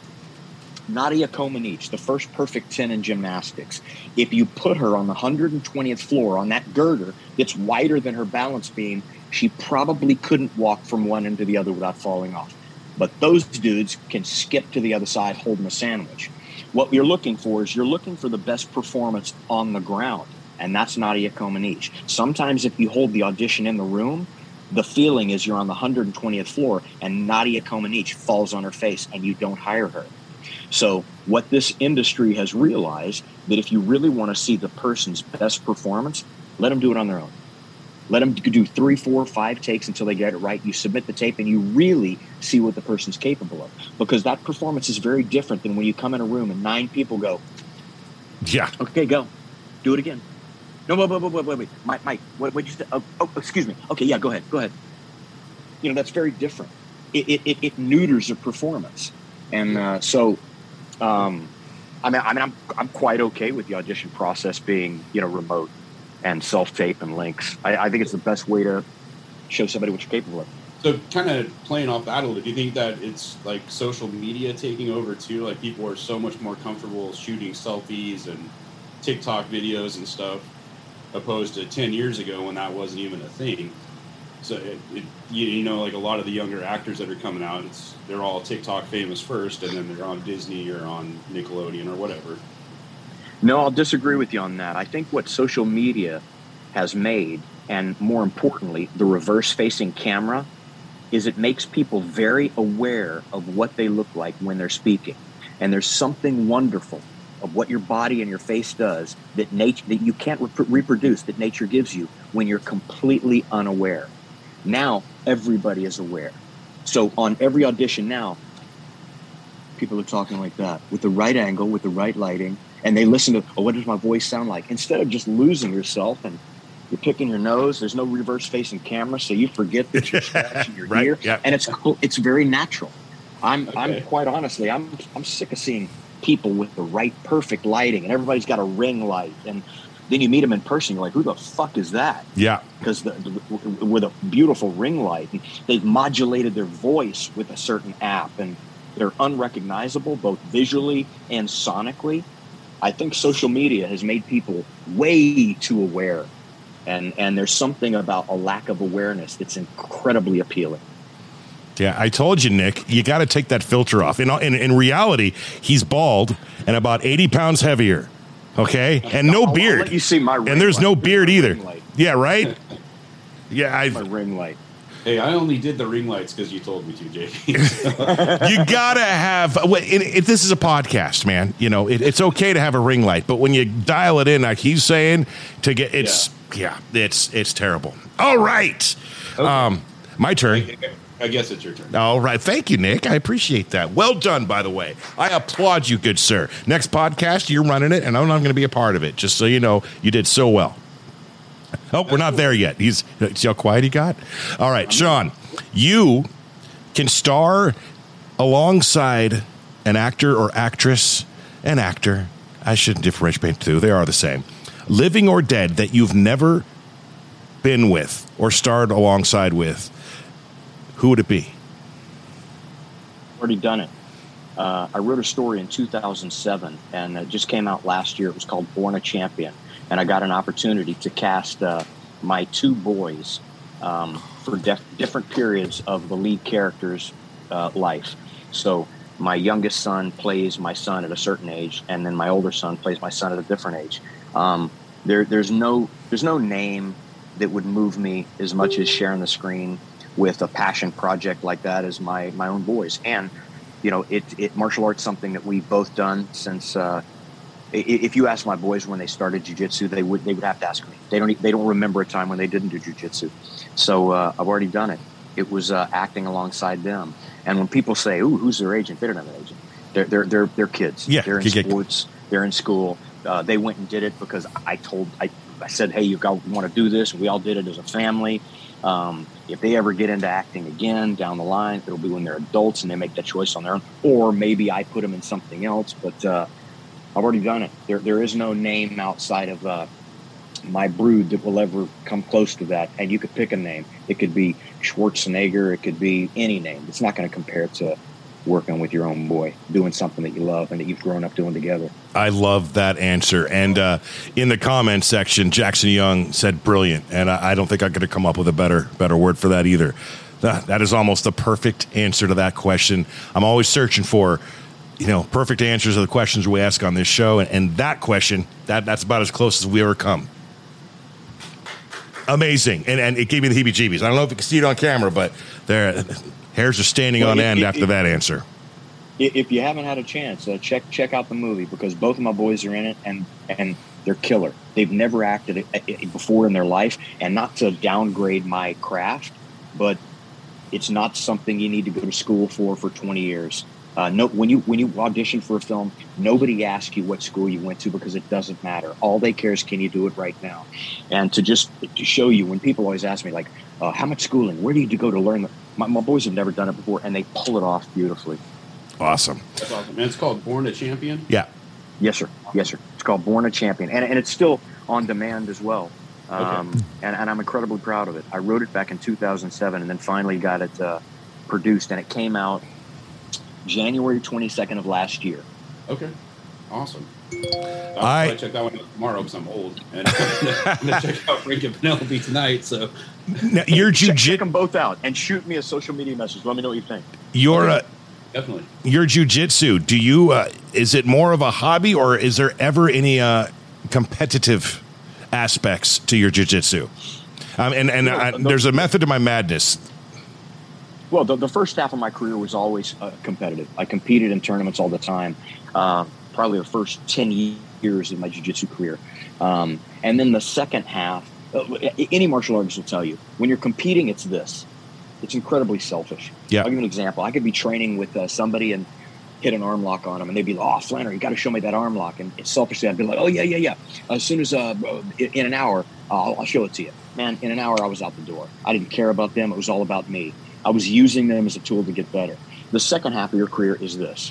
Nadia Comaneci, the first perfect ten in gymnastics. If you put her on the one hundred twentieth floor on that girder that's wider than her balance beam, she probably couldn't walk from one end to the other without falling off. But those dudes can skip to the other side holding a sandwich. What you're looking for is you're looking for the best performance on the ground, and that's Nadia Comaneci. Sometimes if you hold the audition in the room, the feeling is you're on the one hundred twentieth floor and Nadia Comaneci falls on her face and you don't hire her. So what this industry has realized, that if you really want to see the person's best performance, let them do it on their own. Let them do three, four, five takes until they get it right. You submit the tape and you really see what the person's capable of, because that performance is very different than when you come in a room and nine people go, yeah, okay, go, do it again. No, wait, wait, wait, wait, wait, wait. Mike, Mike, what did you say? Oh, oh, excuse me. Okay, yeah, go ahead, go ahead. You know, that's very different. It it, it, it neuters a performance. And uh, so, um, I mean, I mean, I'm I'm quite okay with the audition process being, you know, remote and self-tape and links. I, I think it's the best way to show somebody what you're capable of. So, kind of playing off that a little, do you think that it's like social media taking over too? Like, people are so much more comfortable shooting selfies and TikTok videos and stuff, opposed to ten years ago when that wasn't even a thing. So, it, it, you, you know, like a lot of the younger actors that are coming out, it's they're all TikTok famous first, and then they're on Disney or on Nickelodeon or whatever. No, I'll disagree with you on that. I think what social media has made, and more importantly, the reverse-facing camera, is it makes people very aware of what they look like when they're speaking. And there's something wonderful of what your body and your face does that nature that you can't rep- reproduce, that nature gives you when you're completely unaware. Now, everybody is aware. So on every audition now, people are talking like that, with the right angle, with the right lighting, and they listen to, oh, what does my voice sound like? Instead of just losing yourself and you're picking your nose, there's no reverse-facing camera, so you forget that you're scratching your right, ear, yeah. and it's it's very natural. I'm okay. I'm quite honestly, I'm I'm sick of seeing people with the right perfect lighting, and everybody's got a ring light, and then you meet them in person, you're like, who the fuck is that? Yeah. Because the, the, with a beautiful ring light, they've modulated their voice with a certain app, and they're unrecognizable both visually and sonically. I think social media has made people way too aware, and and there's something about a lack of awareness that's incredibly appealing. Yeah, I told you, Nick, you got to take that filter off. In, in in reality, he's bald and about eighty pounds heavier. Okay, and no I'll, beard. I'll let you see my ring and there's light. no beard either. Light. Yeah, right. Yeah, I. My ring light. Hey, I only did the ring lights because you told me to, J P. You gotta have. It, it, this is a podcast, man. You know, it, it's okay to have a ring light, but when you dial it in, like he's saying, to get it's yeah, yeah it's it's terrible. All right, okay. um, my turn. I guess it's your turn. All right, thank you, Nick. I appreciate that. Well done, by the way. I applaud you, good sir. Next podcast, you're running it, and I'm not going to be a part of it. Just so you know, you did so well. Oh, we're not there yet. He's see how quiet he got? All right, Sean, you can star alongside an actor or actress, an actor. I shouldn't differentiate the two. They are the same. Living or dead that you've never been with or starred alongside with. Who would it be? Already done it. Uh, I wrote a story in two thousand seven, and it just came out last year. It was called Born a Champion. And I got an opportunity to cast uh, my two boys um, for def- different periods of the lead character's uh, life. So my youngest son plays my son at a certain age, and then my older son plays my son at a different age. Um, there, there's no, there's no name that would move me as much as sharing the screen with a passion project like that as my my own boys. And you know, it, it martial arts something that we've both done since. Uh, If you ask my boys when they started jiu-jitsu, they would they would have to ask me. They don't they don't remember a time when they didn't do jiu-jitsu. So uh, I've already done it. It was uh, acting alongside them. And when people say, "Ooh, who's their agent?" They don't have an agent. They're they're they're, they're kids. Yeah, they're in sports. They're in school. Uh, they went and did it because I told I, I said, "Hey, you got want to do this?" We all did it as a family. Um, if they ever get into acting again down the line, it'll be when they're adults and they make that choice on their own. Or maybe I put them in something else, but. Uh, I've already done it. There, there is no name outside of uh, my brood that will ever come close to that. And you could pick a name. It could be Schwarzenegger. It could be any name. It's not going to compare to working with your own boy, doing something that you love and that you've grown up doing together. I love that answer. And uh, in the comments section, Jackson Young said brilliant. And I, I don't think I could have come up with a better, better word for that either. That, that is almost the perfect answer to that question. I'm always searching for you know, perfect answers to the questions we ask on this show. And, and that question, that that's about as close as we ever come. Amazing. And and it gave me the heebie-jeebies. I don't know if you can see it on camera, but their hairs are standing well, on if, end if, after if, that answer. If you haven't had a chance, uh, check check out the movie because both of my boys are in it, and, and they're killer. They've never acted it, it before in their life. And not to downgrade my craft, but it's not something you need to go to school for for twenty years. Uh, no, when you when you audition for a film, nobody asks you what school you went to because it doesn't matter. All they care is can you do it right now. And to just to show you, when people always ask me like, uh, "How much schooling? Where do you go to learn?" The, my, my boys have never done it before, and they pull it off beautifully. Awesome. That's awesome. And it's called Born a Champion. Yeah. Yes, sir. Yes, sir. It's called Born a Champion, and and it's still on demand as well. Um, okay. and, and I'm incredibly proud of it. I wrote it back in two thousand seven, and then finally got it uh, produced, and it came out January twenty-second of last year. Okay, awesome. I'll I check that one out tomorrow because I'm old, and I'm gonna check out Frank and Penelope tonight. So now, your check, jiu-jitsu, check them both out, and shoot me a social media message. Let me know what you think. Your uh, definitely your jiu-jitsu. Do you? Uh, is it more of a hobby, or is there ever any uh, competitive aspects to your jiu-jitsu? Um, and and no, I, no, there's a method to my madness. Well, the, the first half of my career was always uh, competitive. I competed in tournaments all the time, uh, probably the first ten years of my jiu-jitsu career. Um, and then the second half, uh, any martial artist will tell you, when you're competing, it's this. It's incredibly selfish. Yeah. I'll give you an example. I could be training with uh, somebody and hit an arm lock on them, and they'd be like, "Oh, Flannery, you got to show me that arm lock." And selfishly, I'd be like, "Oh, yeah, yeah, yeah. As soon as, uh, in an hour, I'll, I'll show it to you." Man, in an hour, I was out the door. I didn't care about them. It was all about me. I was using them as a tool to get better. The second half of your career is this.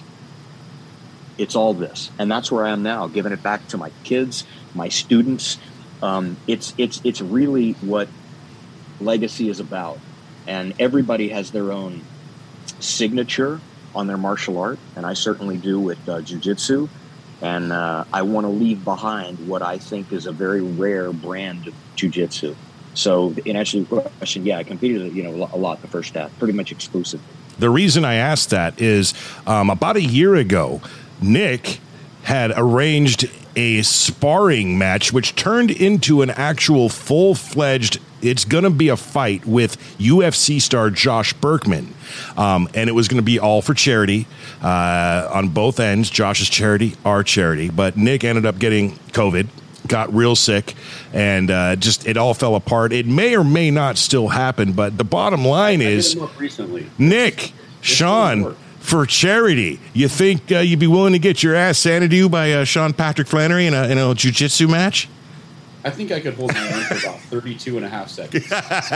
It's all this. And that's where I am now, giving it back to my kids, my students. Um, it's it's it's really what legacy is about. And everybody has their own signature on their martial art, and I certainly do with uh, jiu-jitsu. And uh, I want to leave behind what I think is a very rare brand of jiu-jitsu. So in answer to your question, yeah, I competed, you know, a lot the first half, pretty much exclusive. The reason I asked that is um, about a year ago, Nick had arranged a sparring match, which turned into an actual full-fledged It's going to be a fight with U F C star Josh Berkman. Um, and it was going to be all for charity uh, on both ends. Josh's charity, our charity. But Nick ended up getting COVID, got real sick, and uh, just it all fell apart. It may or may not still happen, but the bottom line I is, hit him up recently. Nick, It's Sean, work. for charity, you think uh, you'd be willing to get your ass handed to you by uh, Sean Patrick Flannery in a, in a jiu-jitsu match? I think I could hold my own for about thirty-two and a half seconds.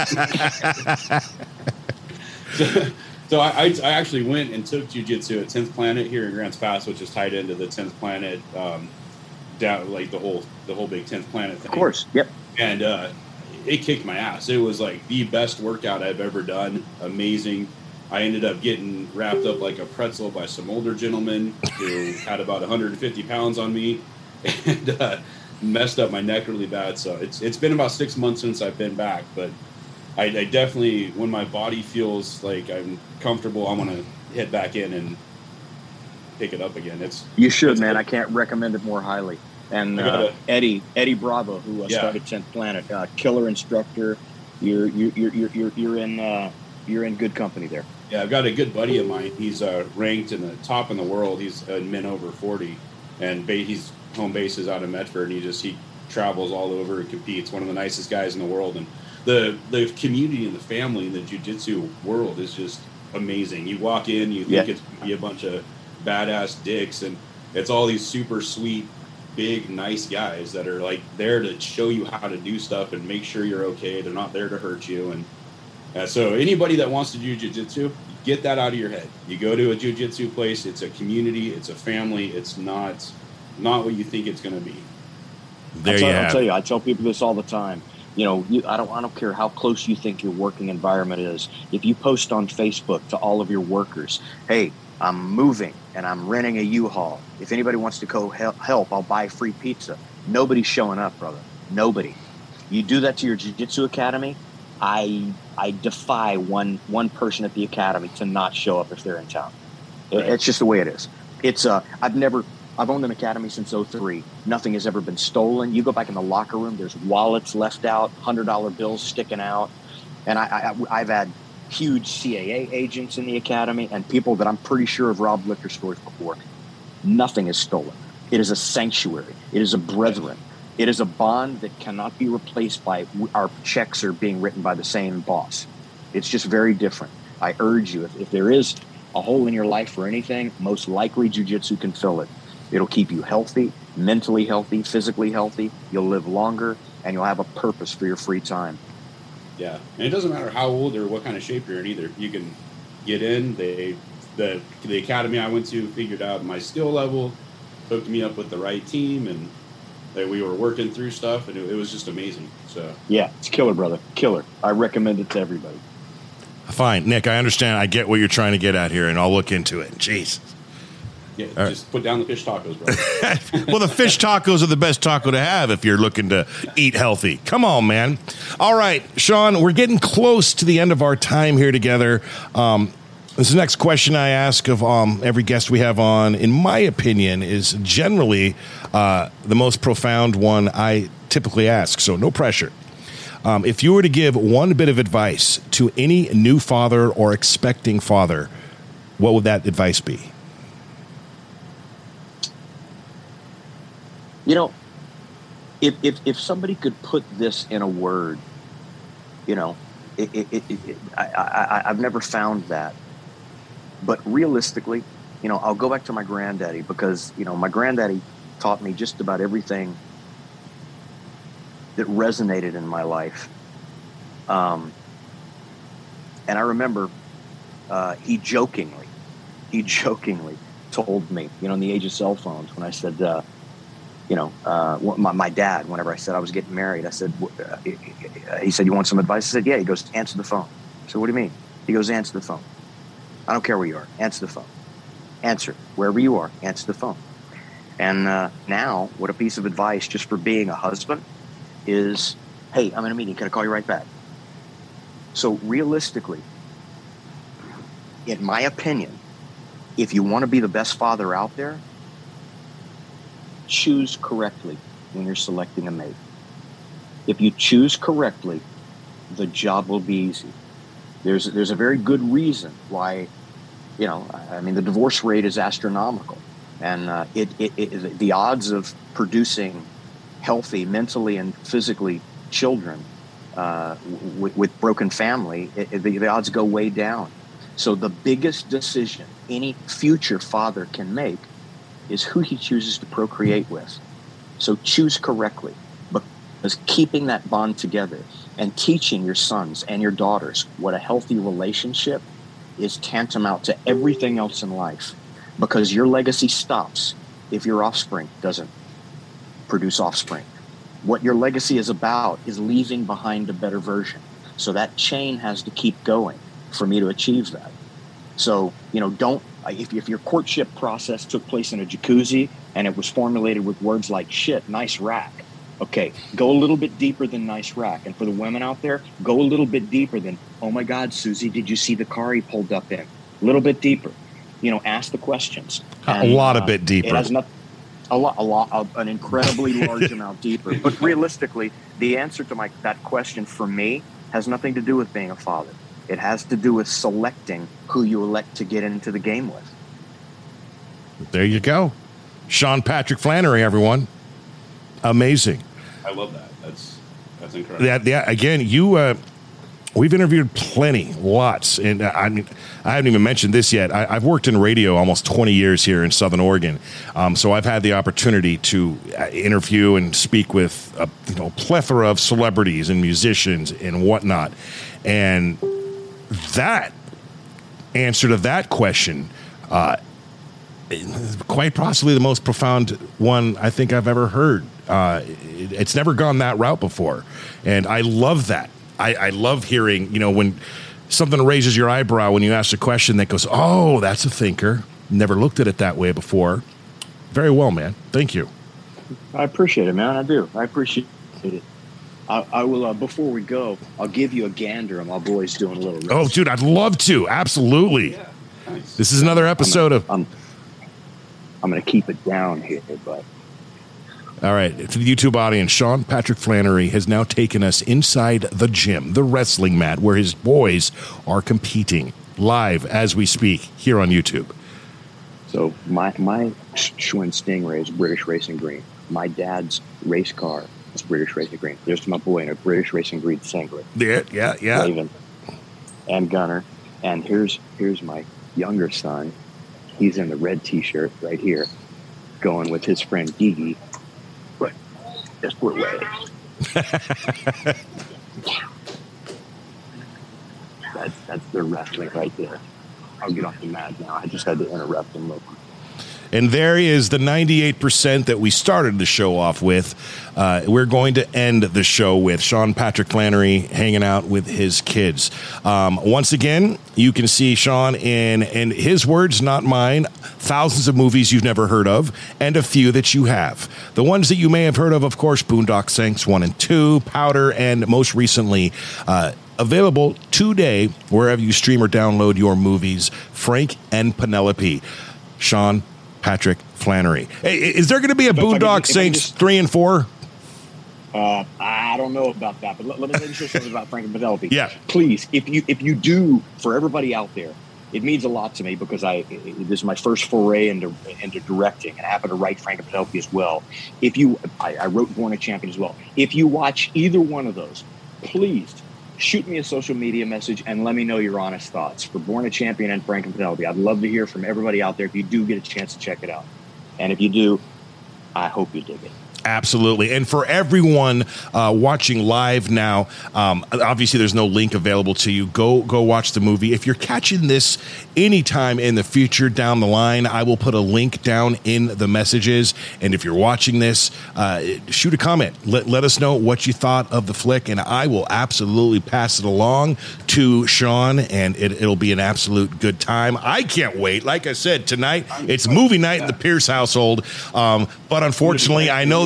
so so I, I, I actually went and took jiu-jitsu at tenth Planet here in Grants Pass, which is tied into the tenth Planet, um, down like the whole the whole big tenth Planet thing. Of course, yep. And uh, it kicked my ass. It was like the best workout I've ever done. Amazing. I ended up getting wrapped up like a pretzel by some older gentleman who had about one hundred fifty pounds on me, and uh, messed up my neck really bad. So it's it's been about six months since I've been back, but I, I definitely, when my body feels like I'm comfortable, I'm gonna head back in and pick it up again. It's You should, it's man. good. I can't recommend it more highly. And I gotta- uh, Eddie Eddie Bravo, who uh, Yeah. started tenth Planet, uh, killer instructor. You're you're you're you're you're in uh, you're in good company there. Yeah, I've got a good buddy of mine. He's uh, ranked in the top in the world. He's a men over forty, and ba- he's home base is out of Medford. And he just he travels all over and competes. One of the nicest guys in the world, and the the community and the family in the jiu-jitsu world is just amazing. You walk in, you think Yeah. it's gonna be a bunch of badass dicks, and it's all these super sweet, big, nice guys that are like there to show you how to do stuff and make sure you're okay. They're not there to hurt you. And uh, so anybody that wants to do jiu-jitsu, get that out of your head. You go to a jiu-jitsu place, it's a community, it's a family, it's not not what you think it's going to be. There I'll tell, you I'll have tell it. you, I tell people this all the time. You know, you, I don't I don't care how close you think your working environment is. If you post on Facebook to all of your workers, hey, I'm moving and I'm renting a U-Haul. If anybody wants to go help, help, I'll buy free pizza. Nobody's showing up, brother. Nobody. You do that to your jiu-jitsu academy, I I defy one one person at the academy to not show up if they're in town. It- Right. It's just the way it is. It's uh I've never I've owned an academy since oh three. Nothing has ever been stolen. You go back in the locker room, there's wallets left out, one hundred dollar bills sticking out. And I, I, I've had huge C A A agents in the academy and people that I'm pretty sure have robbed liquor stores before. Nothing is stolen. It is a sanctuary. It is a brethren. It is a bond that cannot be replaced by our checks are being written by the same boss. It's just very different. I urge you, if, if there is a hole in your life for anything, most likely jiu-jitsu can fill it. It'll keep you healthy, mentally healthy, physically healthy. You'll live longer, and you'll have a purpose for your free time. Yeah, and it doesn't matter how old or what kind of shape you're in either. You can get in. They the the academy I went to figured out my skill level, hooked me up with the right team, and that we were working through stuff, and it, it was just amazing. So Yeah, it's killer, brother. Killer. I recommend it to everybody. Fine, Nick, I understand. I get what you're trying to get at here, and I'll look into it. Jeez. yeah, right. just put down the fish tacos, bro. Well, the fish tacos are the best taco to have if you're looking to eat healthy. Come on, man. All right, Sean, we're getting close to the end of our time here together. Um, this next question I ask of um, every guest we have on, in my opinion, is generally uh, the most profound one I typically ask, so no pressure. Um, if you were to give one bit of advice to any new father or expecting father, what would that advice be? You know, if if, if somebody could put this in a word, you know, it, it, it, it, I, I, I've never found that. But realistically, you know, I'll go back to my granddaddy because, you know, my granddaddy taught me just about everything that resonated in my life. Um, and I remember uh, he jokingly, he jokingly told me, you know, in the age of cell phones, when I said, uh, you know, uh, my, my dad, whenever I said I was getting married, I said, uh, he said, you want some advice? I said, yeah. He goes, answer the phone. I said, what do you mean? He goes, answer the phone. I don't care where you are. Answer the phone. Answer. Wherever you are, answer the phone. And uh, now, what a piece of advice just for being a husband is, hey, I'm in a meeting. Can I call you right back? So realistically, in my opinion, if you want to be the best father out there, choose correctly when you're selecting a mate. If you choose correctly, the job will be easy. There's there's a very good reason why, you know, I mean, the divorce rate is astronomical, and uh, it, it, it the odds of producing healthy, mentally and physically children uh, w- with broken family, it, it, the, the odds go way down. So the biggest decision any future father can make is who he chooses to procreate with. So choose correctly, because keeping that bond together and teaching your sons and your daughters what a healthy relationship is tantamount to everything else in life, because your legacy stops if your offspring doesn't produce offspring. What your legacy is about is leaving behind a better version. So that chain has to keep going for me to achieve that. So, you know, don't, if, if your courtship process took place in a jacuzzi and it was formulated with words like shit, nice rack. Okay, go a little bit deeper than nice rack. And for the women out there, go a little bit deeper than, oh my God, Susie, did you see the car he pulled up in? A little bit deeper. You know, ask the questions. And, a lot uh, of bit deeper. It has nothing. A lot, a lot, an incredibly large amount deeper. But realistically, the answer to my that question for me has nothing to do with being a father. It has to do with selecting who you elect to get into the game with. There you go. Sean Patrick Flanery, everyone. Amazing. I love that. That's that's incredible. That, yeah, again, you... Uh, We've interviewed plenty, lots, and uh, I mean, I haven't even mentioned this yet. I, I've worked in radio almost twenty years here in Southern Oregon, um, so I've had the opportunity to interview and speak with a you know, plethora of celebrities and musicians and whatnot. And that answer to that question, uh, quite possibly the most profound one I think I've ever heard. Uh, it, it's never gone that route before, and I love that. I, I love hearing, you know, when something raises your eyebrow when you ask a question that goes, oh, that's a thinker. Never looked at it that way before. Very well, man. Thank you. I appreciate it, man. I do. I appreciate it. I, I will, uh, before we go, I'll give you a gander of my boys doing a little race. Oh, dude, I'd love to. Absolutely. Yeah, nice. This is another episode I'm, of... I'm, I'm going to keep it down here, but... All right, to the YouTube audience, Sean Patrick Flanery has now taken us inside the gym, the wrestling mat, where his boys are competing live as we speak here on YouTube. So my my Schwinn Stingray is British Racing Green. My dad's race car is British Racing Green. There's my boy in a British Racing Green singlet. Yeah, yeah, yeah. Raven and Gunner. And here's here's my younger son. He's in the red T-shirt right here, going with his friend Gigi. Just put away. that's that's their wrestling right there. I'll get off the mat now. I just had to interrupt them real quick. And there is the ninety-eight percent that we started the show off with. Uh, we're going to end the show with Sean Patrick Flanery hanging out with his kids. Um, once again, you can see Sean in, in his words, not mine, thousands of movies you've never heard of, and a few that you have. The ones that you may have heard of, of course, Boondock Saints one and two, Powder, and most recently, uh, available today wherever you stream or download your movies, Frank and Penelope. Sean Patrick Flanery. Hey, is there going to be a Boondock Saints just, three and four? Uh, I don't know about that, but let, let me say something about Frank and Penelope. Yeah, please, if you if you do, for everybody out there, it means a lot to me because I it, this is my first foray into into directing, and I happen to write Frank and Penelope as well. If you, I, I wrote Born a Champion as well. If you watch either one of those, please shoot me a social media message and let me know your honest thoughts for Born a Champion and Frank and Penelope. I'd love to hear from everybody out there if you do get a chance to check it out. And if you do, I hope you dig it. Absolutely. And for everyone uh, watching live now, um, obviously there's no link available to you. Go go watch the movie. If you're catching this anytime in the future down the line, I will put a link down in the messages. And if you're watching this, uh, shoot a comment. Let, let us know what you thought of the flick, and I will absolutely pass it along to Sean, and it, it'll be an absolute good time. I can't wait. Like I said, tonight, it's movie night in the Pierce household. Um, but unfortunately, I know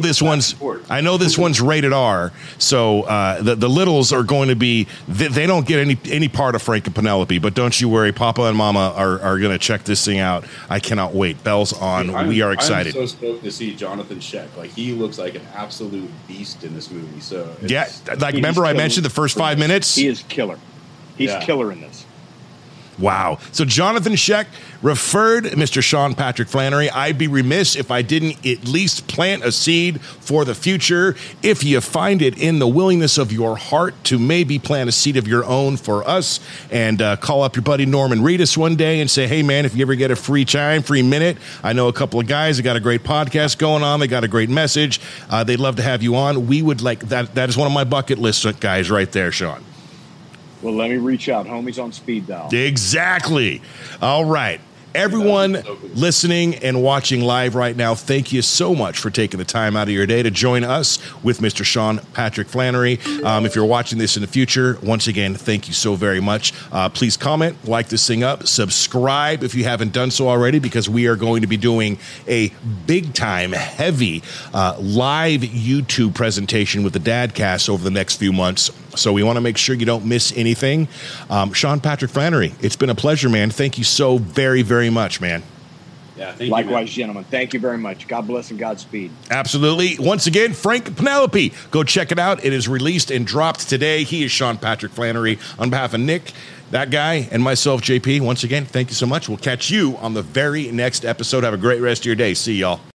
this one's I know this one's rated R, so uh, the the littles are going to be they, they don't get any any part of Frank and Penelope, but don't you worry, Papa and Mama are, are going to check this thing out. I cannot wait. Bell's on. I'm, we are excited. I'm so stoked to see Jonathan Sheck. Like he looks like an absolute beast in this movie. So it's, yeah, like remember I mentioned the first five minutes. He is killer. He's Yeah. killer in this. Wow. So Jonathan Sheck referred Mister Sean Patrick Flannery. I'd be remiss if I didn't at least plant a seed for the future. If you find it in the willingness of your heart to maybe plant a seed of your own for us and uh, call up your buddy Norman Reedus one day and say, hey, man, if you ever get a free time, free minute, I know a couple of guys that got a great podcast going on. They got a great message. Uh, they'd love to have you on. We would like that. That is one of my bucket list guys right there, Sean. Well, let me reach out. Homie's on speed dial. Exactly. All right. Everyone listening and watching live right now, thank you so much for taking the time out of your day to join us with Mister Sean Patrick Flannery. Um, if you're watching this in the future, once again, thank you so very much. Uh, please comment, like this thing up, subscribe if you haven't done so already, because we are going to be doing a big-time, heavy, uh, live YouTube presentation with the Dadcast over the next few months. So we want to make sure you don't miss anything. Um, Sean Patrick Flannery, it's been a pleasure, man. Thank you so very, very much, man. Yeah, thank Likewise, you, gentlemen. Thank you very much. God bless and Godspeed. Absolutely. Once again, Frank and Penelope. Go check it out. It is released and dropped today. He is Sean Patrick Flannery. On behalf of Nick, that guy, and myself, J P, once again, thank you so much. We'll catch you on the very next episode. Have a great rest of your day. See y'all.